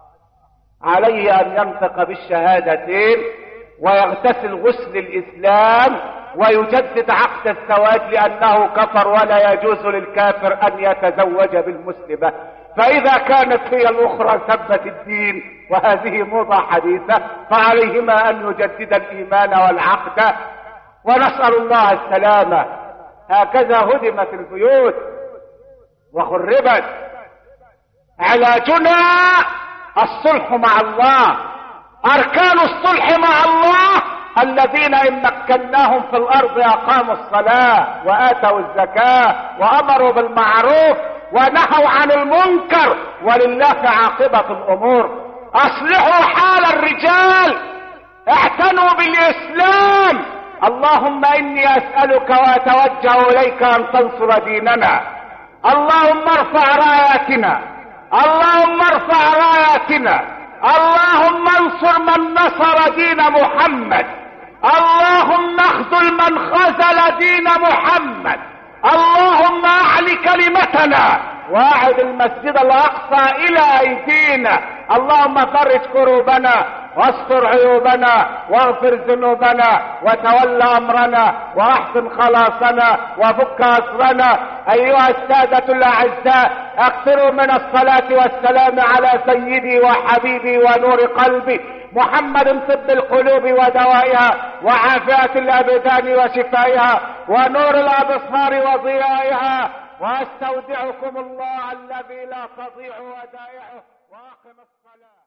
عليه أن ينطق بالشهادتين ويغتسل غسل الإسلام ويجدد عقد الزواج، لأنه كفر ولا يجوز للكافر أن يتزوج بالمسلمة. فإذا كانت هي الأخرى سبت الدين وهذه موضة حديثة، فعليهما أن يجدد الإيمان والعقد، ونسأل الله السلامة. هكذا هدمت البيوت وخربت. علاجنا الصلح مع الله. أركان الصلح مع الله الذين إن مكناهم في الأرض أقاموا الصلاة وآتوا الزكاة وأمروا بالمعروف ونهوا عن المنكر، ولله عاقبة الأمور. أصلحوا حال الرجال، اعتنوا بالإسلام. اللهم إني أسألك وأتوجه إليك أن تنصر ديننا. اللهم ارفع راياتنا، اللهم ارفع راياتنا، اللهم انصر من نصر دين محمد، اللهم اخذل من خذل دين محمد، اللهم اعل كلمتنا واعد المسجد الاقصى الى ايدينا. اللهم فرج كروبنا واستر عيوبنا واغفر ذنوبنا وتول امرنا واحسن خلاصنا وفك اسرنا. ايها السادة الاعزاء، اكثروا من الصلاة والسلام على سيدي وحبيبي ونور قلبي محمد، طب القلوب ودوائها وعافية الابدان وشفائها ونور الابصار وضيائها. واستودعكم الله الذي لا تضيع ودائعه، واقم الصلاة.